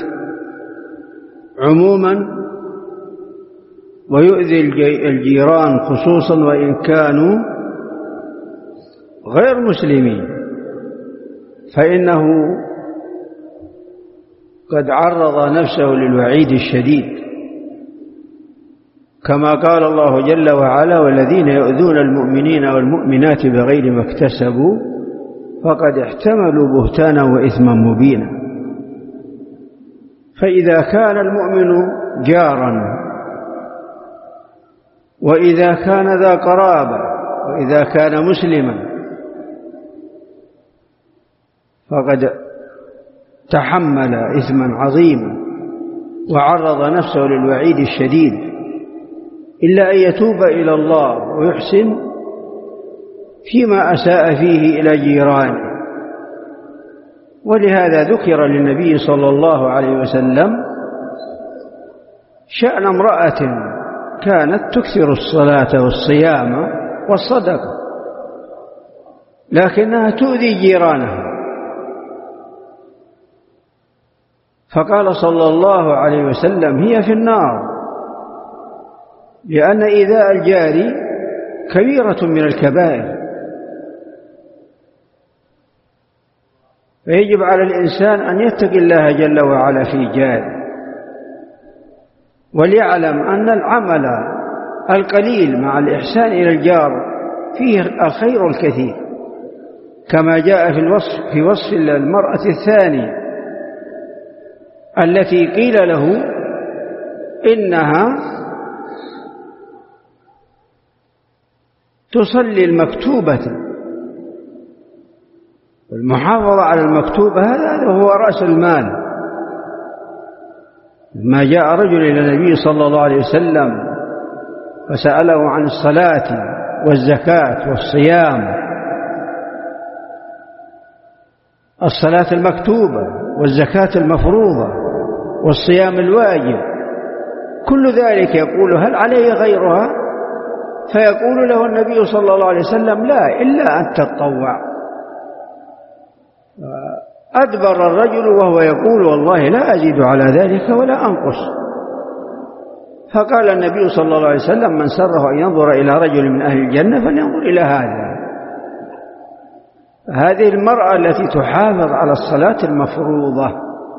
عموما ويؤذي الجيران خصوصا وإن كانوا غير مسلمين، فإنه قد عرض نفسه للوعيد الشديد، كما قال الله جل وعلا: والذين يؤذون المؤمنين والمؤمنات بغير ما اكتسبوا فقد احتملوا بهتانا وإثما مبينا. فإذا كان المؤمن جارا، وإذا كان ذا قرابة، وإذا كان مسلما، فقد تحمل إثما عظيما وعرض نفسه للوعيد الشديد، إلا أن يتوب إلى الله ويحسن فيما أساء فيه إلى جيرانه. ولهذا ذكر للنبي صلى الله عليه وسلم شأن امرأة كانت تكثر الصلاة والصيام والصدقة، لكنها تؤذي جيرانها، فقال صلى الله عليه وسلم: هي في النار، لأن إيذاء الجار كبيرة من الكبائر. فيجب على الإنسان أن يتقي الله جل وعلا في جاره، وليعلم أن العمل القليل مع الإحسان إلى الجار فيه الخير الكثير، كما جاء في وصف المرأة الثانية التي قيل له إنها تصلي المكتوبة. المحافظة على المكتوبة هذا هو رأس المال. ما جاء رجل إلى النبي صلى الله عليه وسلم فسأله عن الصلاة والزكاة والصيام، الصلاة المكتوبة والزكاة المفروضة والصيام الواجب، كل ذلك يقول هل علي غيرها؟ فيقول له النبي صلى الله عليه وسلم لا، إلا أن تتطوع. أدبر الرجل وهو يقول والله لا أزيد على ذلك ولا أنقص. فقال النبي صلى الله عليه وسلم من سره أن ينظر إلى رجل من أهل الجنة فلينظر إلى هذا. هذه المرأة التي تحافظ على الصلاة المفروضة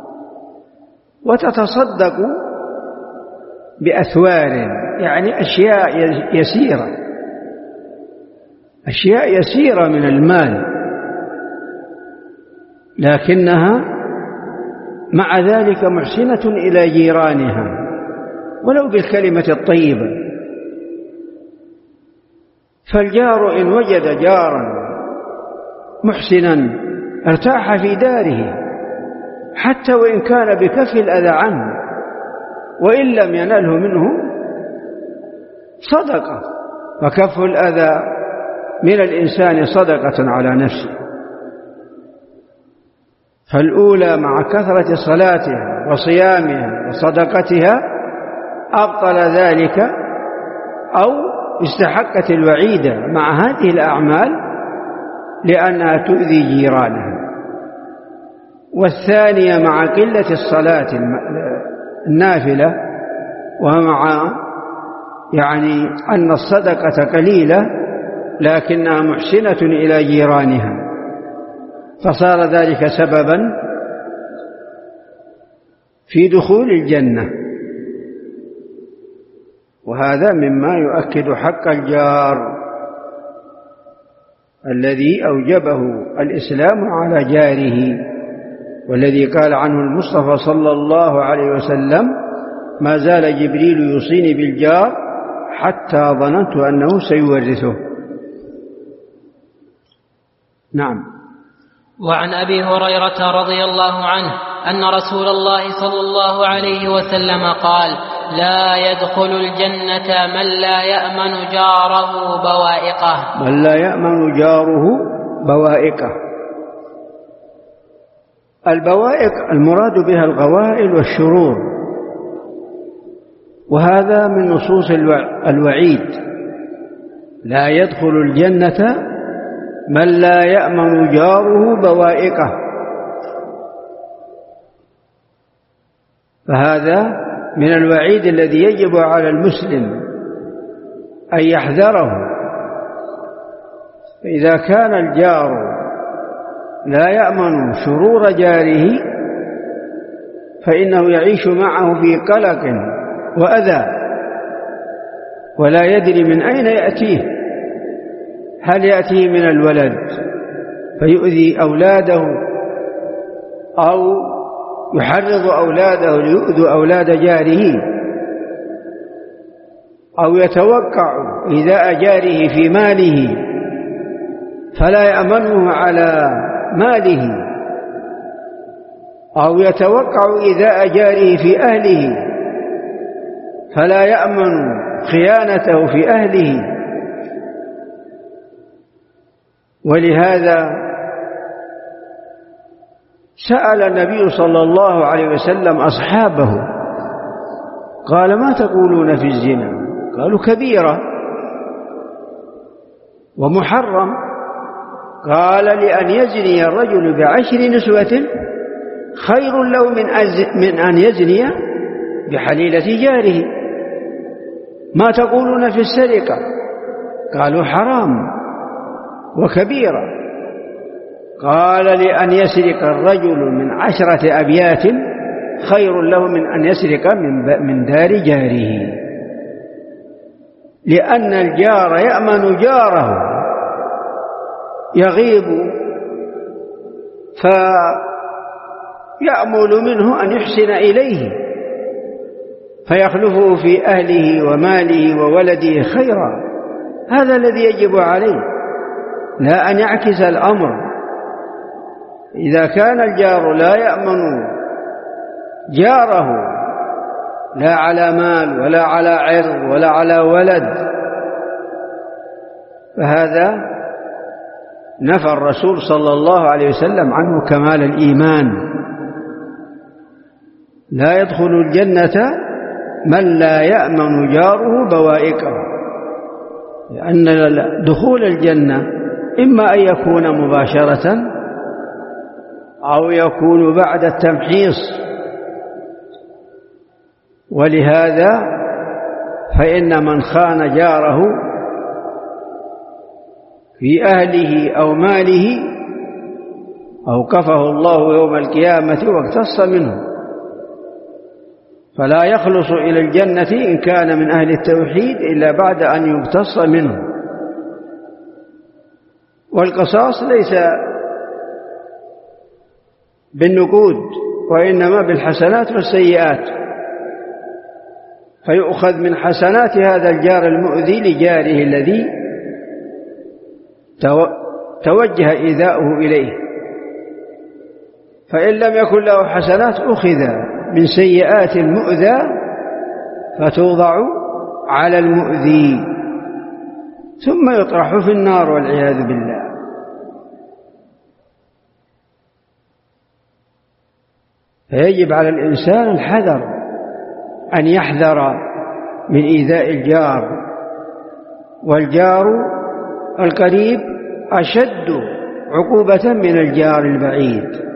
وتتصدق بأثوار، يعني أشياء يسيرة، أشياء يسيرة من المال، لكنها مع ذلك محسنة إلى جيرانها ولو بالكلمة الطيبة. فالجار إن وجد جارا محسنا ارتاح في داره، حتى وإن كان بكف الأذى عنه، وإن لم ينله منه صدقة، وكف الأذى من الإنسان صدقة على نفسه. فالأولى مع كثرة صلاتها وصيامها وصدقتها أبطل ذلك أو استحقت الوعيد مع هذه الأعمال لأنها تؤذي جيرانها. والثانية مع قلة الصلاة النافلة، ومع يعني أن الصدقة قليلة لكنها محسنة إلى جيرانها، فصار ذلك سببا في دخول الجنة. وهذا مما يؤكد حق الجار الذي أوجبه الإسلام على جاره، والذي قال عنه المصطفى صلى الله عليه وسلم ما زال جبريل يوصيني بالجار حتى ظننت أنه سيورثه. نعم. وعن أبي هريرة رضي الله عنه أن رسول الله صلى الله عليه وسلم قال لا يدخل الجنة من لا يأمن جاره بوائقه. من لا يأمن جاره بوائقه. البوائق المراد بها الغوائل والشرور، وهذا من نصوص الوعيد. لا يدخل الجنة من لا يأمن جاره بوائقه. فهذا من الوعيد الذي يجب على المسلم أن يحذره. فإذا كان الجار لا يأمن شرور جاره فإنه يعيش معه في قلق وأذى، ولا يدري من أين يأتيه. هل يأتيه من الولد فيؤذي أولاده، أو يحرض أولاده ليؤذوا أولاد جاره، أو يتوقع إيذاء جاره في ماله فلا يأمنه على ماله، أو يتوقع إيذاء جاره في أهله فلا يأمن خيانته في أهله. ولهذا سأل النبي صلى الله عليه وسلم أصحابه قال ما تقولون في الزنا؟ قالوا كبيرة ومحرم. قال لأن يزني الرجل ب10 نسوة خير له من أن يزني بحليلة جاره. ما تقولون في السرقة؟ قالوا حرام وكبيرة. قال لأن يسرق الرجل من 10 أبيات خير له من أن يسرق من دار جاره، لأن الجار يأمن جاره، يغيب فيأمل منه أن يحسن إليه فيخلفه في أهله وماله وولده خيرا. هذا الذي يجب عليه، لا أن يعكس الأمر. إذا كان الجار لا يأمن جاره لا على مال ولا على عرض ولا على ولد، فهذا نفى الرسول صلى الله عليه وسلم عنه كمال الإيمان. لا يدخل الجنة من لا يأمن جاره بوائقه، لأن دخول الجنة إما أن يكون مباشرة أو يكون بعد التمحيص. ولهذا فإن من خان جاره في أهله أو ماله أوقفه الله يوم القيامة واقتص منه، فلا يخلص إلى الجنة إن كان من أهل التوحيد إلا بعد أن يقتص منه. والقصاص ليس بالنقود وإنما بالحسنات والسيئات، فيؤخذ من حسنات هذا الجار المؤذي لجاره الذي توجه إيذاؤه إليه، فإن لم يكن له حسنات أخذ من سيئات المؤذى فتوضع على المؤذي ثم يطرح في النار والعياذ بالله. فيجب على الإنسان الحذر، أن يحذر من إيذاء الجار، والجار القريب أشد عقوبة من الجار البعيد.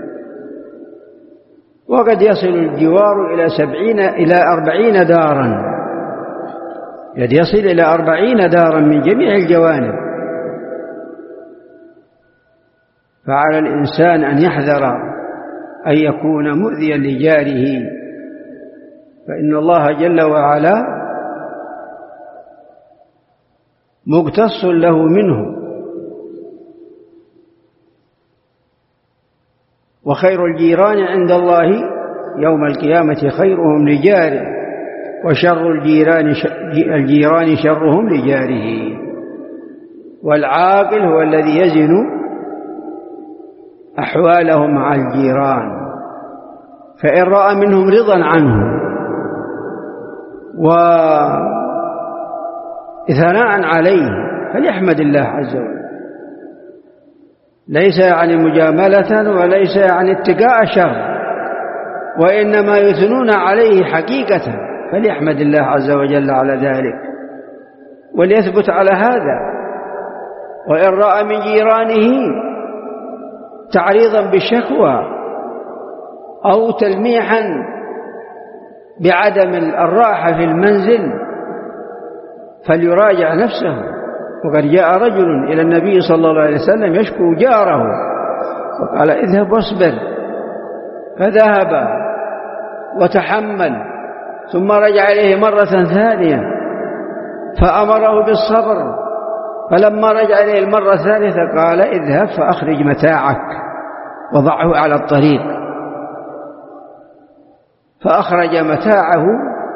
وقد يصل الجوار إلى 40 دارا، قد يصل إلى 40 دارا من جميع الجوانب. فعلى الإنسان أن يحذر أن يكون مؤذيا لجاره، فإن الله جل وعلا مقتص له منه. وخير الجيران عند الله يوم القيامة خيرهم لجاره، وشر الجيران شرهم لجاره. والعاقل هو الذي يزن أحواله مع الجيران، فإن رأى منهم رضا عنه وإثناء عليه فليحمد الله عز وجل، ليس يعني مجاملة وليس يعني اتقاء شر، وإنما يثنون عليه حقيقة، فليحمد الله عز وجل على ذلك وليثبت على هذا. وإن رأى من جيرانه تعريضا بالشكوى أو تلميحا بعدم الراحة في المنزل فليراجع نفسه. وقد جاء رجل إلى النبي صلى الله عليه وسلم يشكو جاره وقال اذهب واصبر، فذهب وتحمل، ثم رجع إليه مرة ثانية فأمره بالصبر، فلما رجع إليه المرة الثالثة قال اذهب فأخرج متاعك وضعه على الطريق، فأخرج متاعه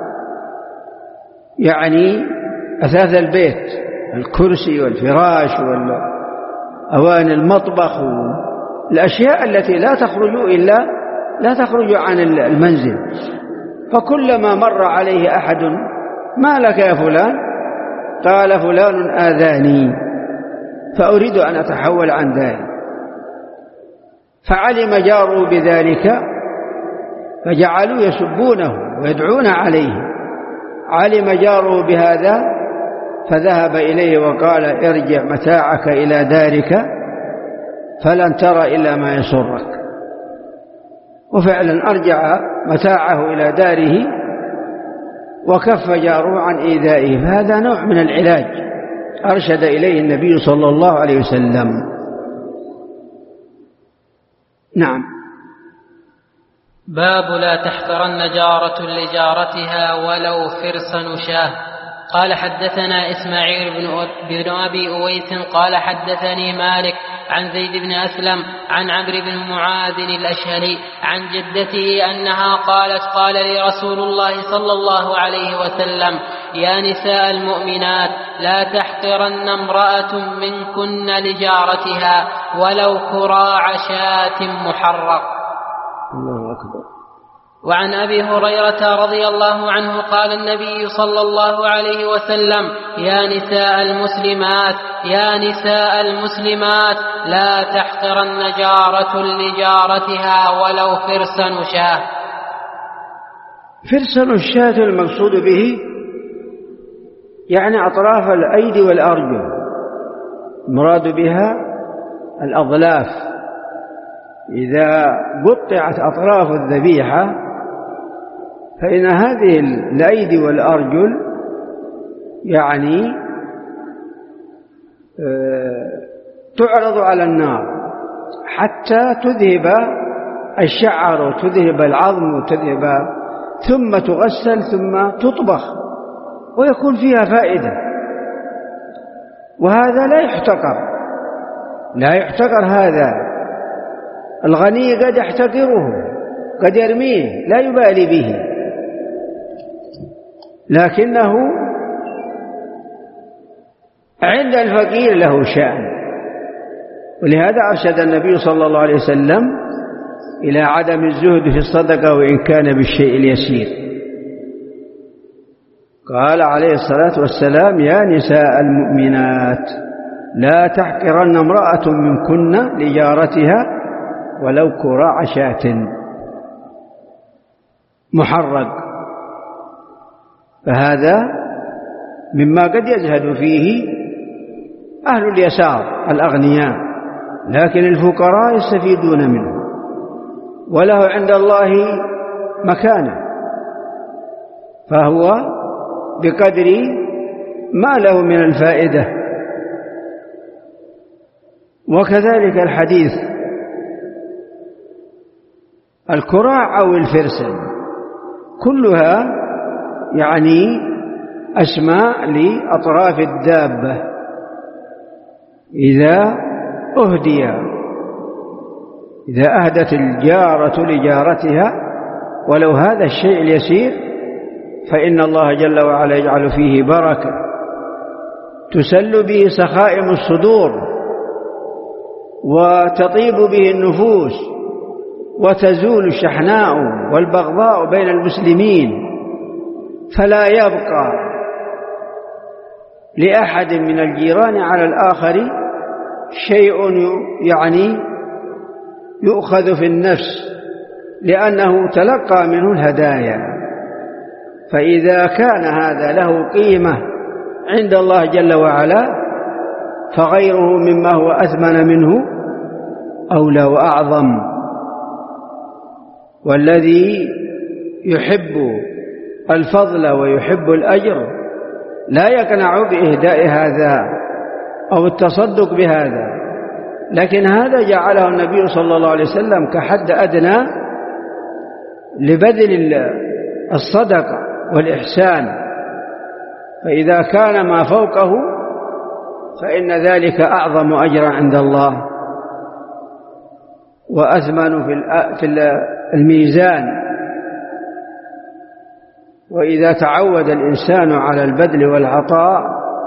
يعني أثاث البيت، الكرسي والفراش والأواني المطبخ، الأشياء التي لا تخرج عن المنزل. فكلما مر عليه أحد ما لك يا فلان قال فلان آذاني فأريد أن أتحول عن ذلك، فعلم جاره بذلك فجعلوا يسبونه ويدعون عليه. علم جاره بهذا فذهب إليه وقال ارجع متاعك إلى دارك فلن ترى إلا ما يسرك. وفعلا أرجع متاعه إلى داره وكف جاره عن إيذائه. فهذا نوع من العلاج أرشد إليه النبي صلى الله عليه وسلم. نعم. باب لا تحقرن جارة لجارتها ولو فرس نشاه. قال حدثنا إسماعيل بن أبي أويس قال حدثني مالك عن زيد بن أسلم عن عمرو بن معاذ الأشهري عن جدته أنها قالت قال لي رسول الله صلى الله عليه وسلم يا نساء المؤمنات لا تحقرن امرأة منكن لجارتها ولو كراع شاة محرق. الله أكبر. وعن أبي هريرة رضي الله عنه قال النبي صلى الله عليه وسلم يا نساء المسلمات لا تحقرن جارة لجارتها ولو فرس نشاه. فرس الشاة المقصود به يعني أطراف الأيدي والأرجل، مراد بها الأظلاف. إذا قطعت أطراف الذبيحة فإن هذه الأيدي والأرجل يعني تعرض على النار حتى تذهب الشعر وتذهب العظم وتذهب، ثم تغسل ثم تطبخ ويكون فيها فائدة. وهذا لا يحتقر هذا. الغني قد يحتقره، قد يرميه، لا يبالي به، لكنه عند الفقير له شأن. ولهذا أرشد النبي صلى الله عليه وسلم إلى عدم الزهد في الصدقة وإن كان بالشيء اليسير. قال عليه الصلاة والسلام يا نساء المؤمنات لا تحقرن امرأة منكن لجارتها ولو كراع شاة محرق. فهذا مما قد يزهد فيه أهل اليسار الأغنياء، لكن الفقراء يستفيدون منه وله عند الله مكانة، فهو بقدر ما له من الفائدة. وكذلك الحديث الكراع أو الفرسن كلها يعني أسماء لأطراف الدابة إذا أهدت الجارة لجارتها ولو هذا الشيء اليسير فإن الله جل وعلا يجعل فيه بركة تسل به سخائم الصدور وتطيب به النفوس وتزول الشحناء والبغضاء بين المسلمين، فلا يبقى لأحد من الجيران على الآخر شيء يعني يؤخذ في النفس لأنه تلقى منه الهدايا. فإذا كان هذا له قيمة عند الله جل وعلا فغيره مما هو أثمن منه أولى وأعظم. والذي يحب الفضل ويحب الأجر لا يقنع بإهداء هذا أو التصدق بهذا، لكن هذا جعله النبي صلى الله عليه وسلم كحد أدنى لبذل الصدقة والإحسان، فإذا كان ما فوقه فإن ذلك أعظم أجرا عند الله وأثمن في الميزان. وإذا تعود الإنسان على البذل والعطاء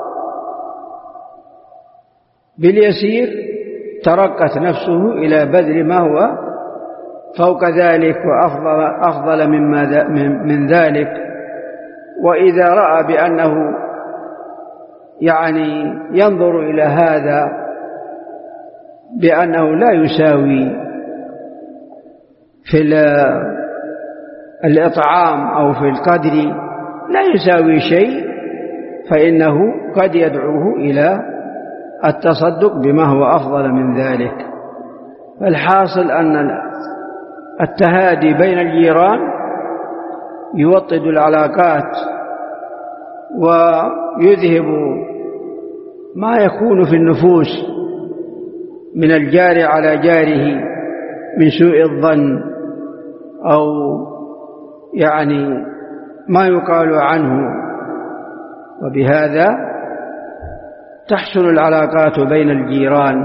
باليسير ترقت نفسه إلى بذل ما هو فوق ذلك وأفضل من ذلك. وإذا رأى بأنه يعني ينظر إلى هذا بأنه لا يساوي في الإطعام أو في القدر لا يساوي شيء فإنه قد يدعوه إلى التصدق بما هو أفضل من ذلك. فالحاصل أن التهادي بين الجيران يوطد العلاقات ويذهب ما يكون في النفوس من الجار على جاره من سوء الظن أو يعني ما يقال عنه، وبهذا تحسن العلاقات بين الجيران،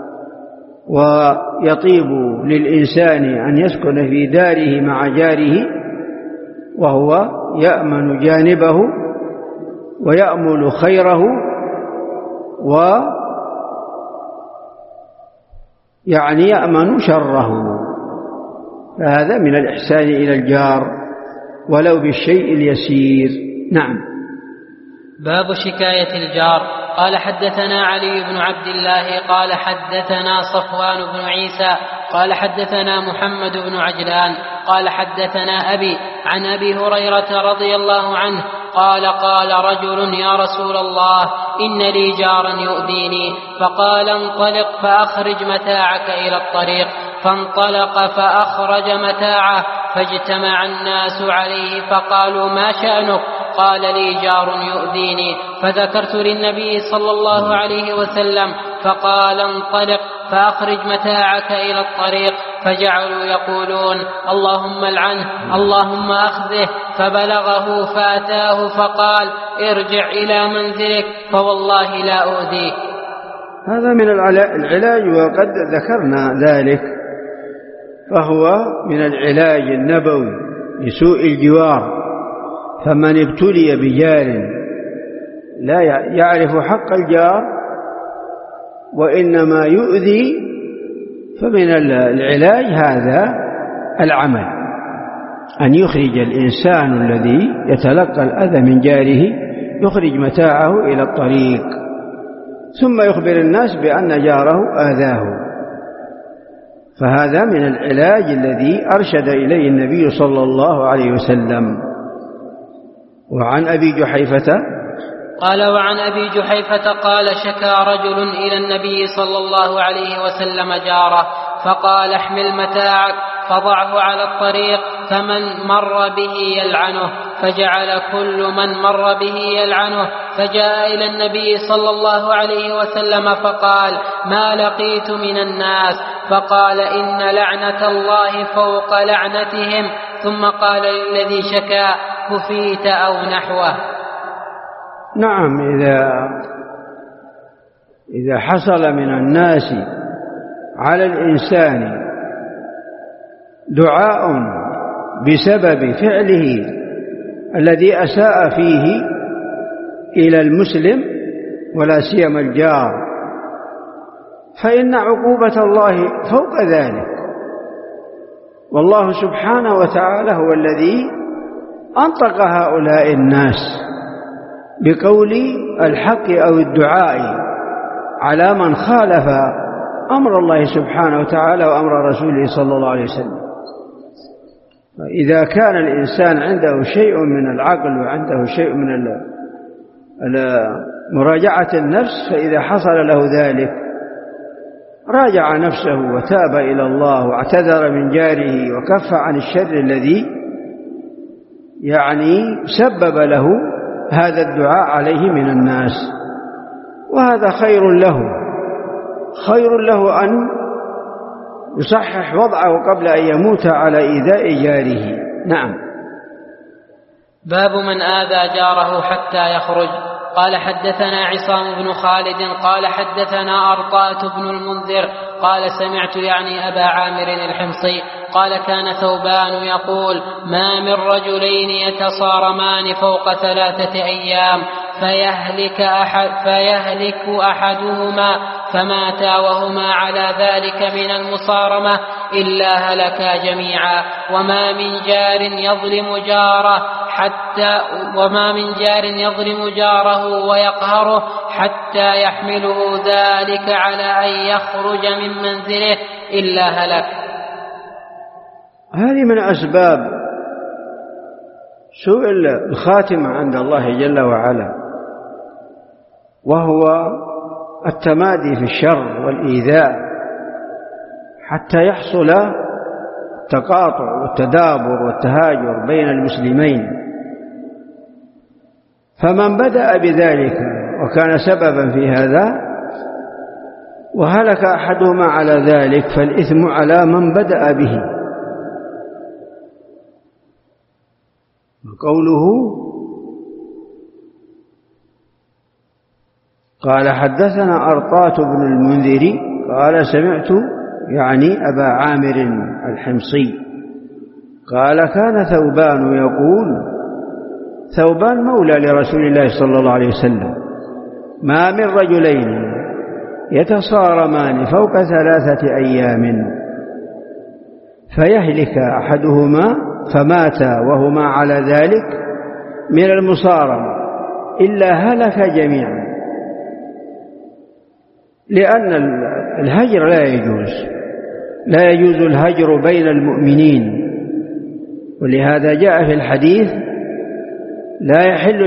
ويطيب للإنسان أن يسكن في داره مع جاره وهو يأمن جانبه ويأمل خيره ويعني يأمن شره. فهذا من الإحسان إلى الجار ولو بالشيء اليسير. نعم. باب شكاية الجار. قال حدثنا علي بن عبد الله قال حدثنا صفوان بن عيسى قال حدثنا محمد بن عجلان قال حدثنا أبي عن أبي هريرة رضي الله عنه قال قال رجل يا رسول الله إن لي جارا يؤذيني، فقال انطلق فأخرج متاعك إلى الطريق، فانطلق فأخرج متاعه، فاجتمع الناس عليه فقالوا ما شأنك؟ قال لي جار يؤذيني، فذكرت للنبي صلى الله عليه وسلم، فقال انطلق فأخرج متاعك إلى الطريق، فجعلوا يقولون اللهم العنه اللهم أخذه، فبلغه فأتاه فقال ارجع إلى منزلك فوالله لا أؤذيك. هذا من العلاج وقد ذكرنا ذلك، فهو من العلاج النبوي لسوء الجوار. فمن ابتلي بجار لا يعرف حق الجار وإنما يؤذي، فمن العلاج هذا العمل، أن يخرج الإنسان الذي يتلقى الأذى من جاره يخرج متاعه إلى الطريق، ثم يخبر الناس بأن جاره آذاه. فهذا من العلاج الذي أرشد إليه النبي صلى الله عليه وسلم. وعن أبي جحيفة قال وعن أبي جحيفة قال شكى رجل إلى النبي صلى الله عليه وسلم جاره، فقال احمل متاعك فضعه على الطريق، فمن مر به يلعنه، فجعل كل من مر به يلعنه. فجاء إلى النبي صلى الله عليه وسلم فقال ما لقيت من الناس؟ فقال إن لعنة الله فوق لعنتهم. ثم قال للذي شكا كفيت أو نحوه. نعم، إذا حصل من الناس على الإنسان دعاء بسبب فعله الذي أساء فيه إلى المسلم ولا سيما الجار، فإن عقوبة الله فوق ذلك. والله سبحانه وتعالى هو الذي أنطق هؤلاء الناس بقول الحق أو الدعاء على من خالف أمر الله سبحانه وتعالى وأمر رسوله صلى الله عليه وسلم. إذا كان الإنسان عنده شيء من العقل وعنده شيء من مراجعة النفس، فإذا حصل له ذلك راجع نفسه وتاب إلى الله واعتذر من جاره وكف عن الشر الذي يعني سبب له هذا الدعاء عليه من الناس، وهذا خير له أن يصحح وضعه قبل أن يموت على إيذاء جاره. نعم. باب من آذى جاره حتى يخرج. قال حدثنا عصام بن خالد قال حدثنا أرطاة بن المنذر قال سمعت يعني أبا عامر الحمصي قال كان ثوبان يقول ما من رجلين يتصارمان فوق 3 أيام فيهلك أحدهما فماتا وهما على ذلك من المصارمة إلا هلكا جميعا. وما من جار يظلم جاره ويقهره حتى يحمله ذلك على أن يخرج من منزله إلا هلك. هذه من أسباب سوء الخاتمة عند الله جل وعلا، وهو التمادي في الشر والإيذاء حتى يحصل التقاطع والتدابر والتهاجر بين المسلمين. فمن بدأ بذلك وكان سببا في هذا وهلك أحدهما على ذلك فالإثم على من بدأ به. وقوله قال حدثنا أرطاة بن المنذر قال سمعت يعني أبا عامر الحمصي قال كان ثوبان يقول، ثوبان مولى لرسول الله صلى الله عليه وسلم، ما من رجلين يتصارمان فوق 3 أيام فيهلك أحدهما فمات وهما على ذلك من المصارمة إلا هلك جميعا، لأن الهجر لا يجوز الهجر بين المؤمنين، ولهذا جاء في الحديث لا يحل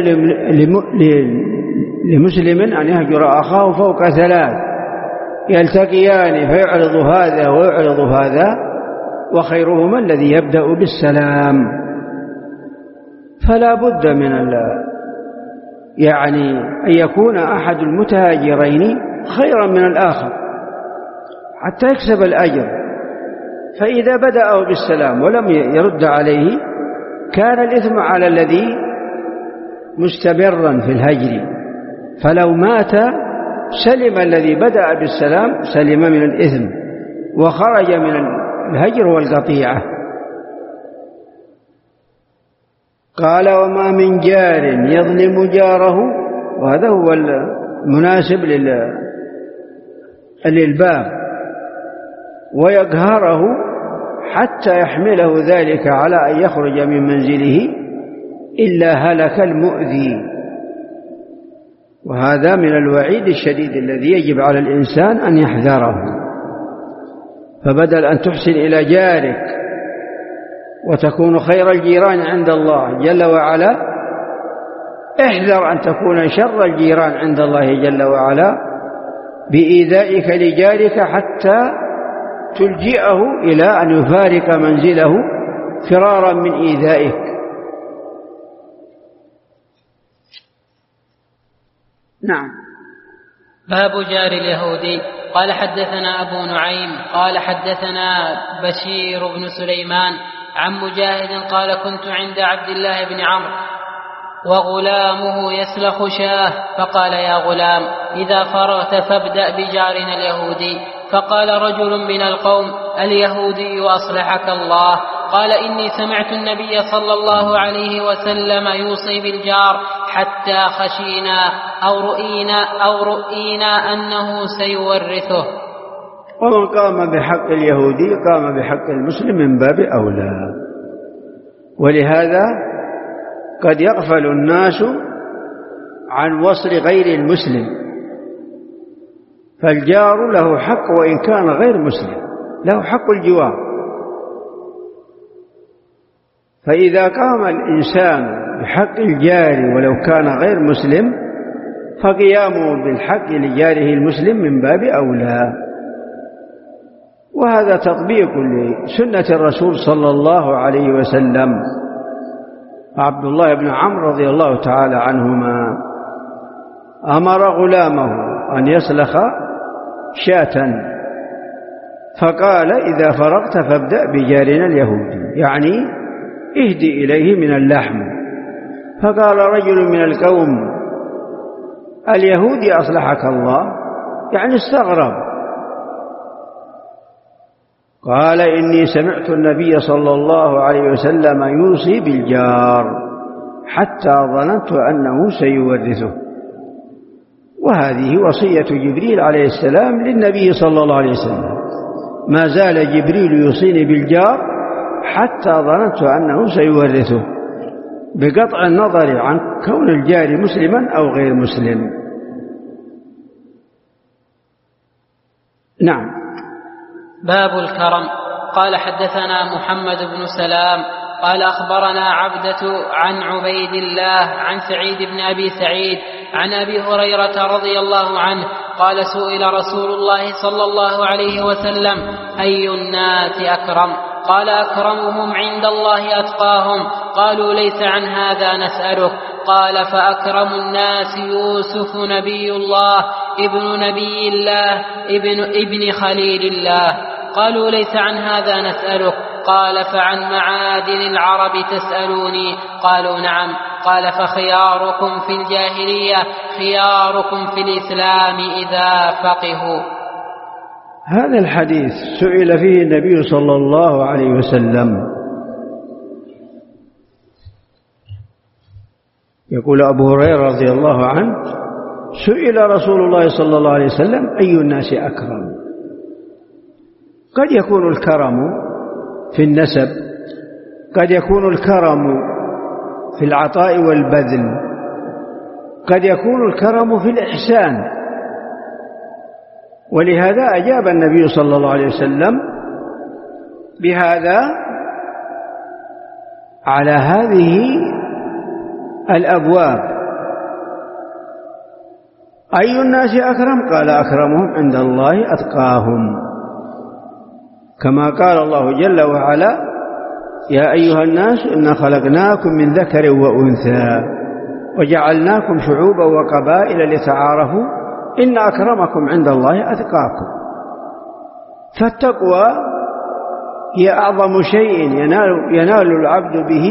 لمسلم أن يهجر أخاه فوق 3 يلتقيان فيعرض هذا ويعرض هذا وخيرهما الذي يبدأ بالسلام. فلا بد من يعني أن يكون أحد المتهاجرين خيرا من الآخر حتى يكسب الأجر، فإذا بدأه بالسلام ولم يرد عليه كان الإثم على الذي مستمرا في الهجر، فلو مات سلم الذي بدأ بالسلام، سلم من الإثم وخرج من الهجر والقطيعة. قال وما من جار يظلم جاره، وهذا هو المناسب للباب، ويقهره حتى يحمله ذلك على أن يخرج من منزله إلا هلك المؤذي. وهذا من الوعيد الشديد الذي يجب على الإنسان أن يحذره. فبدل أن تحسن إلى جارك وتكون خير الجيران عند الله جل وعلا، احذر أن تكون شر الجيران عند الله جل وعلا بإيذائك لجارك حتى تلجئه إلى أن يفارق منزله فرارا من إيذائك. نعم. باب جار اليهودي. قال حدثنا أبو نعيم قال حدثنا بشير بن سليمان عن مجاهد قال كنت عند عبد الله بن عمرو وغلامه يسلخ شاه، فقال يا غلام إذا فرغت فابدأ بجارنا اليهودي. فقال رجل من القوم اليهودي أصلحك الله؟ قال إني سمعت النبي صلى الله عليه وسلم يوصي بالجار حتى خشينا أو رؤينا أنه سيورثه. ومن قام بحق اليهودي قام بحق المسلم من باب أولى. ولهذا قد يغفل الناس عن وصل غير المسلم، فالجار له حق وإن كان غير مسلم، له حق الجوار. فإذا قام الإنسان بحق الجار ولو كان غير مسلم فقيامه بالحق لجاره المسلم من باب أولى. وهذا تطبيق لسنة الرسول صلى الله عليه وسلم. عبد الله بن عمرو رضي الله تعالى عنهما أمر غلامه أن يسلخ شاة، فقال إذا فرغت فابدأ بجارنا اليهودي، يعني اهدي إليه من اللحم. فقال رجل من القوم اليهودي أصلحك الله، يعني استغرب. قال إني سمعت النبي صلى الله عليه وسلم يوصي بالجار حتى ظننت أنه سيورثه. وهذه وصية جبريل عليه السلام للنبي صلى الله عليه وسلم، ما زال جبريل يوصيني بالجار حتى ظننت أنه سيورثه، بقطع النظر عن كون الجار مسلما أو غير مسلم. نعم. باب الكرم. قال حدثنا محمد بن سلام قال أخبرنا عبدة عن عبيد الله عن سعيد بن أبي سعيد عن أبي هريرة رضي الله عنه قال سئل رسول الله صلى الله عليه وسلم أي الناس أكرم؟ قال أكرمهم عند الله أتقاهم. قالوا ليس عن هذا نسألك. قال فأكرم الناس يوسف نبي الله ابن نبي الله ابن خليل الله. قالوا ليس عن هذا نسألك. قال فعن معادن العرب تسألوني؟ قالوا نعم. قال فخياركم في الجاهلية خياركم في الإسلام إذا فقهوا. هذا الحديث سئل فيه النبي صلى الله عليه وسلم. يقول أبو هريرة رضي الله عنه: سئل رسول الله صلى الله عليه وسلم أي الناس أكرم. قد يكون الكرم في النسب، قد يكون الكرم في العطاء والبذل، قد يكون الكرم في الإحسان. ولهذا أجاب النبي صلى الله عليه وسلم بهذا على هذه الأبواب. أي الناس أكرم؟ قال أكرمهم عند الله أتقاهم، كما قال الله جل وعلا: يا أيها الناس إنا خلقناكم من ذكر وأنثى وجعلناكم شعوبا وقبائل لتعارفوا إن أكرمكم عند الله أتقاكم. فالتقوى هي أعظم شيء ينال العبد به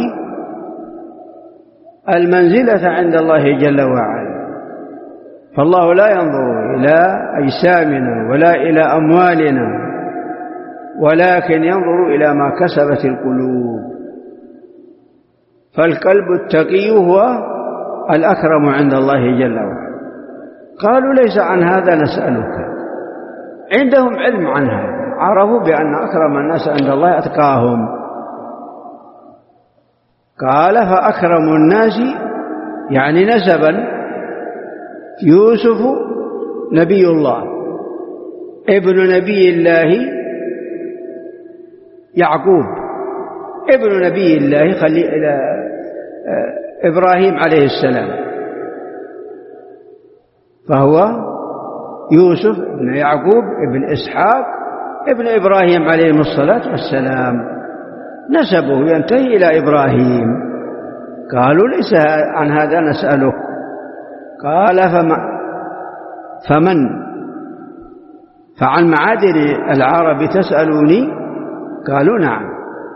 المنزلة عند الله جل وعلا. فالله لا ينظر إلى أجسامنا ولا إلى أموالنا، ولكن ينظر إلى ما كسبت القلوب. فالقلب التقي هو الأكرم عند الله جل وعلا. قالوا ليس عن هذا نسألك. عندهم علم عن هذا، عرفوا بأن أكرم الناس عند الله أتقاهم. قال فأكرم الناس يعني نسبا يوسف نبي الله ابن نبي الله يعقوب ابن نبي الله إبراهيم عليه السلام، فهو يوسف ابن يعقوب ابن إسحاق ابن إبراهيم عليه الصلاة والسلام، نسبه ينتهي إلى إبراهيم. قالوا ليس عن هذا نسألك. قال فمن فعن معادن العرب تسألوني؟ قالوا نعم.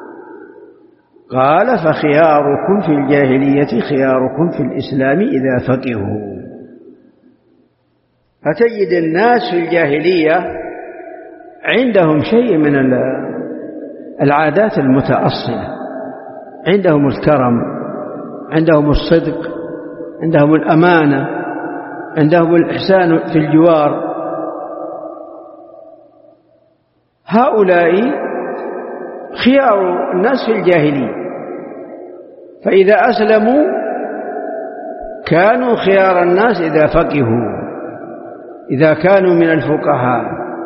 قال فخياركم في الجاهلية خياركم في الإسلام إذا فقهوا. فتجد الناس في الجاهلية عندهم شيء من العادات المتأصلة، عندهم الكرم، عندهم الصدق، عندهم الأمانة، عندهم الإحسان في الجوار. هؤلاء خيار الناس في الجاهلية، فإذا أسلموا كانوا خيار الناس إذا فقهوا، إذا كانوا من الفقهاء.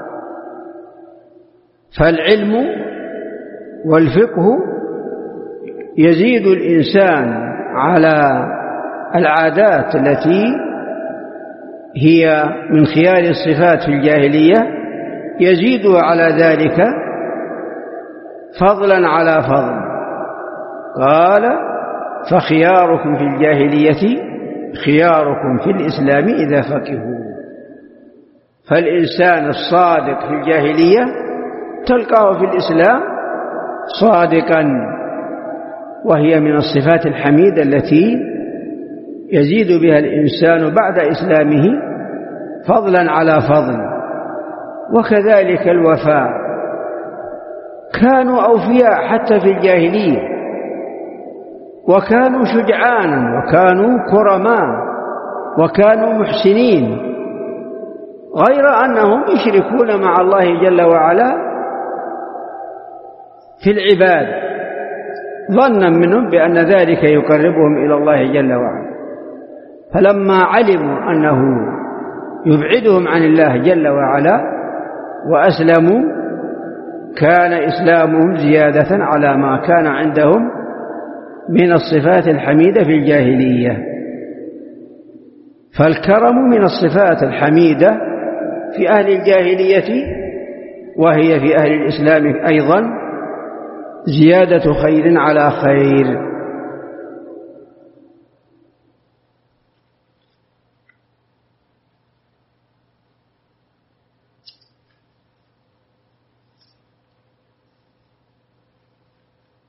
فالعلم والفقه يزيد الإنسان على العادات التي هي من خيار الصفات في الجاهلية، يزيد على ذلك فضلا على فضل. قال فخياركم في الجاهلية خياركم في الإسلام إذا فقهوا. فالإنسان الصادق في الجاهلية تلقاه في الإسلام صادقا، وهي من الصفات الحميدة التي يزيد بها الإنسان بعد إسلامه فضلا على فضل. وكذلك الوفاء، كانوا أوفياء حتى في الجاهلية، وكانوا شجعانا، وكانوا كرماء، وكانوا محسنين، غير أنهم يشركون مع الله جل وعلا في العباد ظنا منهم بأن ذلك يقربهم إلى الله جل وعلا. فلما علموا أنه يبعدهم عن الله جل وعلا وأسلموا، كان إسلامهم زيادة على ما كان عندهم من الصفات الحميدة في الجاهلية. فالكرم من الصفات الحميدة في أهل الجاهلية، وهي في أهل الإسلام أيضا زيادة خير على خير.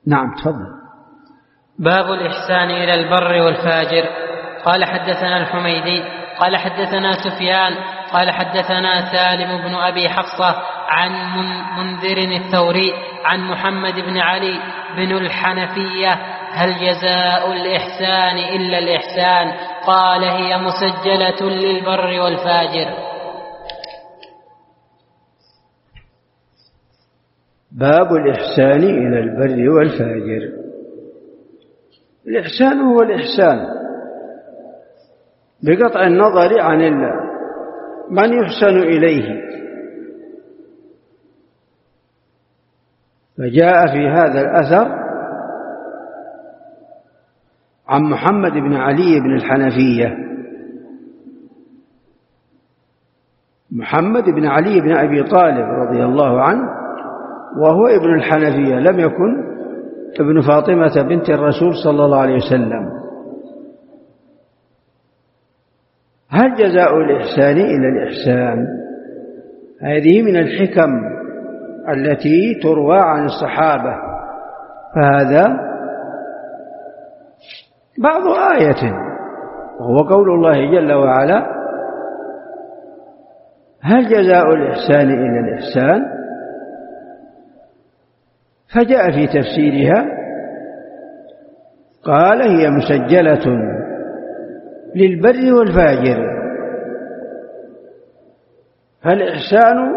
نعم تفضل. باب الإحسان إلى البر والفاجر. قال حدثنا الحميدي قال حدثنا سفيان قال حدثنا سالم بن أبي حفصة عن منذر الثوري عن محمد بن علي بن الحنفية: هل جزاء الإحسان إلا الإحسان؟ قال: هي مسجلة للبر والفاجر. باب الإحسان إلى البر والفاجر. الإحسان هو الإحسان بقطع النظر عن من يحسن إليه. فجاء في هذا الأثر عن محمد بن علي بن الحنفية. محمد بن علي بن أبي طالب رضي الله عنه، وهو ابن الحنفية، لم يكن ابن فاطمة بنت الرسول صلى الله عليه وسلم. هل جزاء الإحسان إلا الإحسان؟ هذه من الحكم التي تروى عن الصحابة، فهذا بعض آية، وهو قول الله جل وعلا: هل جزاء الإحسان إلا الإحسان؟ فجاء في تفسيرها قال: هي مسجلة للبر والفاجر. فالإحسان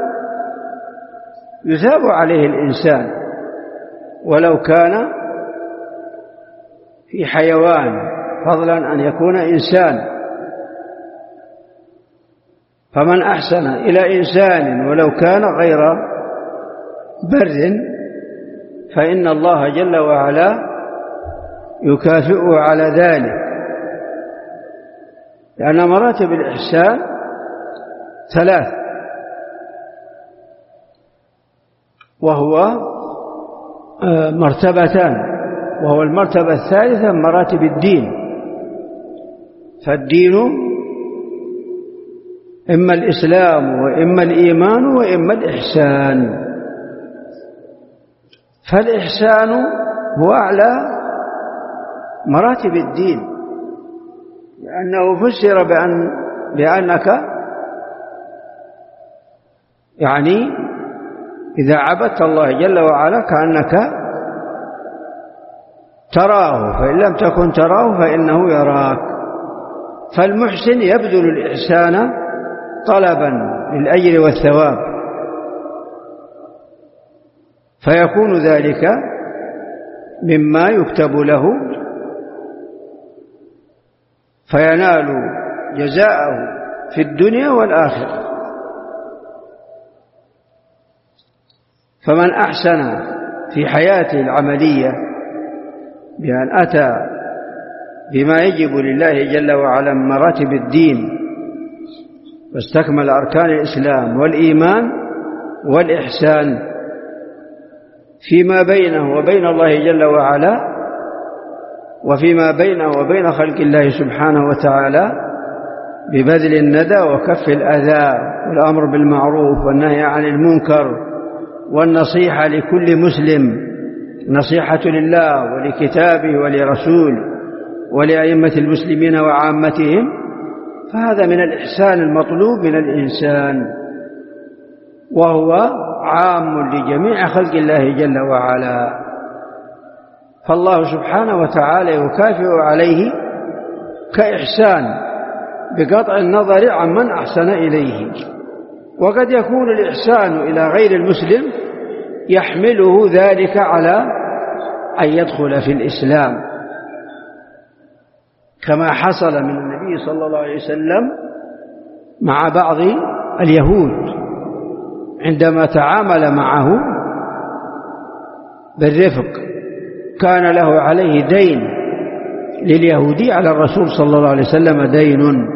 يثاب عليه الإنسان ولو كان في حيوان، فضلا أن يكون إنسان. فمن أحسن إلى إنسان ولو كان غير بر فإن الله جل وعلا يكافئه على ذلك، لأن مراتب الإحسان ثلاث، وهو مرتبتان، وهو المرتبة الثالثة مراتب الدين. فالدين إما الإسلام وإما الإيمان وإما الإحسان. فالإحسان هو أعلى مراتب الدين، لأنه فسر بأنك يعني إذا عبدت الله جل وعلا كأنك تراه، فإن لم تكن تراه فإنه يراك. فالمحسن يبذل الإحسان طلبا للأجر والثواب، فيكون ذلك مما يكتب له فينال جزاءه في الدنيا والآخرة. فمن أحسن في حياته العملية بأن أتى بما يجب لله جل وعلا من مراتب الدين واستكمل أركان الإسلام والإيمان والإحسان فيما بينه وبين الله جل وعلا، وفيما بينه وبين خلق الله سبحانه وتعالى، ببذل الندى وكف الأذى والأمر بالمعروف والنهي عن المنكر والنصيحة لكل مسلم، نصيحة لله ولكتابه ولرسوله ولأئمة المسلمين وعامتهم، فهذا من الإحسان المطلوب من الإنسان، وهو عام لجميع خلق الله جل وعلا. فالله سبحانه وتعالى يكافئ عليه كإحسان بقطع النظر عن من أحسن إليه. وقد يكون الإحسان إلى غير المسلم يحمله ذلك على أن يدخل في الإسلام، كما حصل من النبي صلى الله عليه وسلم مع بعض اليهود عندما تعامل معه بالرفق. كان له عليه دين لليهودي على الرسول صلى الله عليه وسلم دين،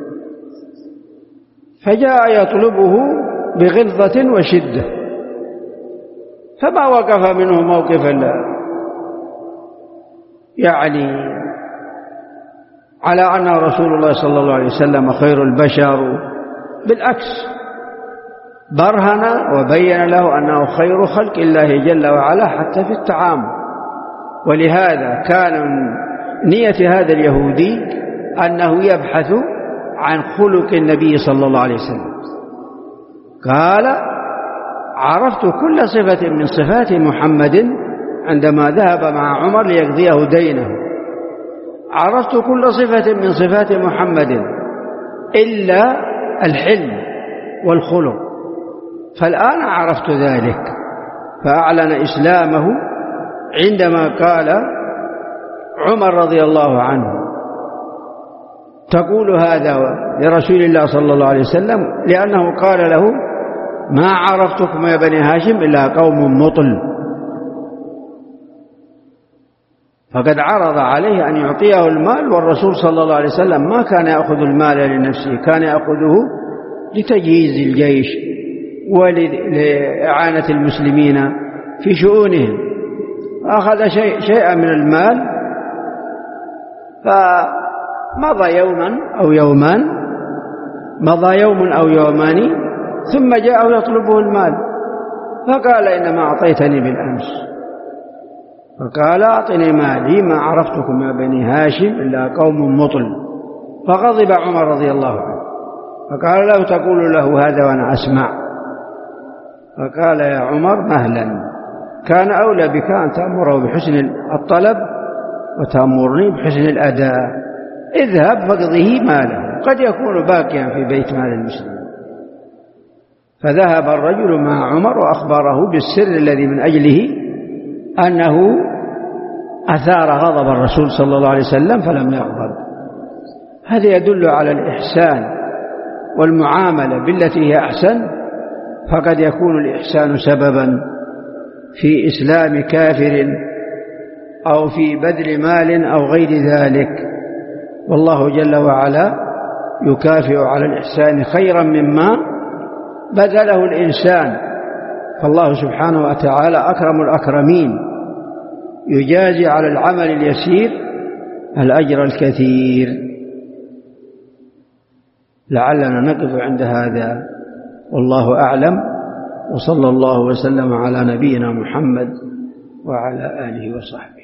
فجاء يطلبه بغلظة وشدة، فما وقف منه موقفا يعني على أن رسول الله صلى الله عليه وسلم خير البشر، بالعكس برهن وبين له أنه خير خلق الله جل وعلا حتى في الطعام، ولهذا كان نية هذا اليهودي أنه يبحث عن خلق النبي صلى الله عليه وسلم. قال: عرفت كل صفة من صفات محمد عندما ذهب مع عمر ليقضيه دينه، عرفت كل صفة من صفات محمد إلا الحلم والخلق، فالآن عرفت ذلك. فأعلن إسلامه عندما قال عمر رضي الله عنه: تقول هذا لرسول الله صلى الله عليه وسلم، لأنه قال له: ما عرفتكم يا بني هاشم إلا قوم مطل. فقد عرض عليه أن يعطيه المال، والرسول صلى الله عليه وسلم ما كان يأخذ المال لنفسه، كان يأخذه لتجهيز الجيش ولإعانة المسلمين في شؤونهم. فأخذ شيئا من المال، فمضى يوم أو يومان ثم جاءه يطلبه المال، فقال: إنما أعطيتني بالأمس. فقال: أعطني مالي، ما عرفتكم يا بني هاشم إلا قوم مطل. فغضب عمر رضي الله عنه، فقال له: تقول له هذا وأنا أسمع. فقال: يا عمر مهلا، كان أولى بك أن تأمره بحسن الطلب وتأمرني بحسن الأداء. اذهب فاقضه ماله، قد يكون باقيا في بيت مال المسلمين. فذهب الرجل مع عمر وأخبره بالسر الذي من أجله أنه أثار غضب الرسول صلى الله عليه وسلم فلم يغضب. هذا يدل على الإحسان والمعاملة بالتي هي أحسن، فقد يكون الإحسان سببا في إسلام كافر أو في بذل مال أو غير ذلك، والله جل وعلا يكافئ على الإحسان خيرا مما بذله الإنسان. فالله سبحانه وتعالى أكرم الأكرمين، يجازي على العمل اليسير الأجر الكثير. لعلنا نقف عند هذا، والله أعلم، وصلى الله وسلم على نبينا محمد وعلى آله وصحبه.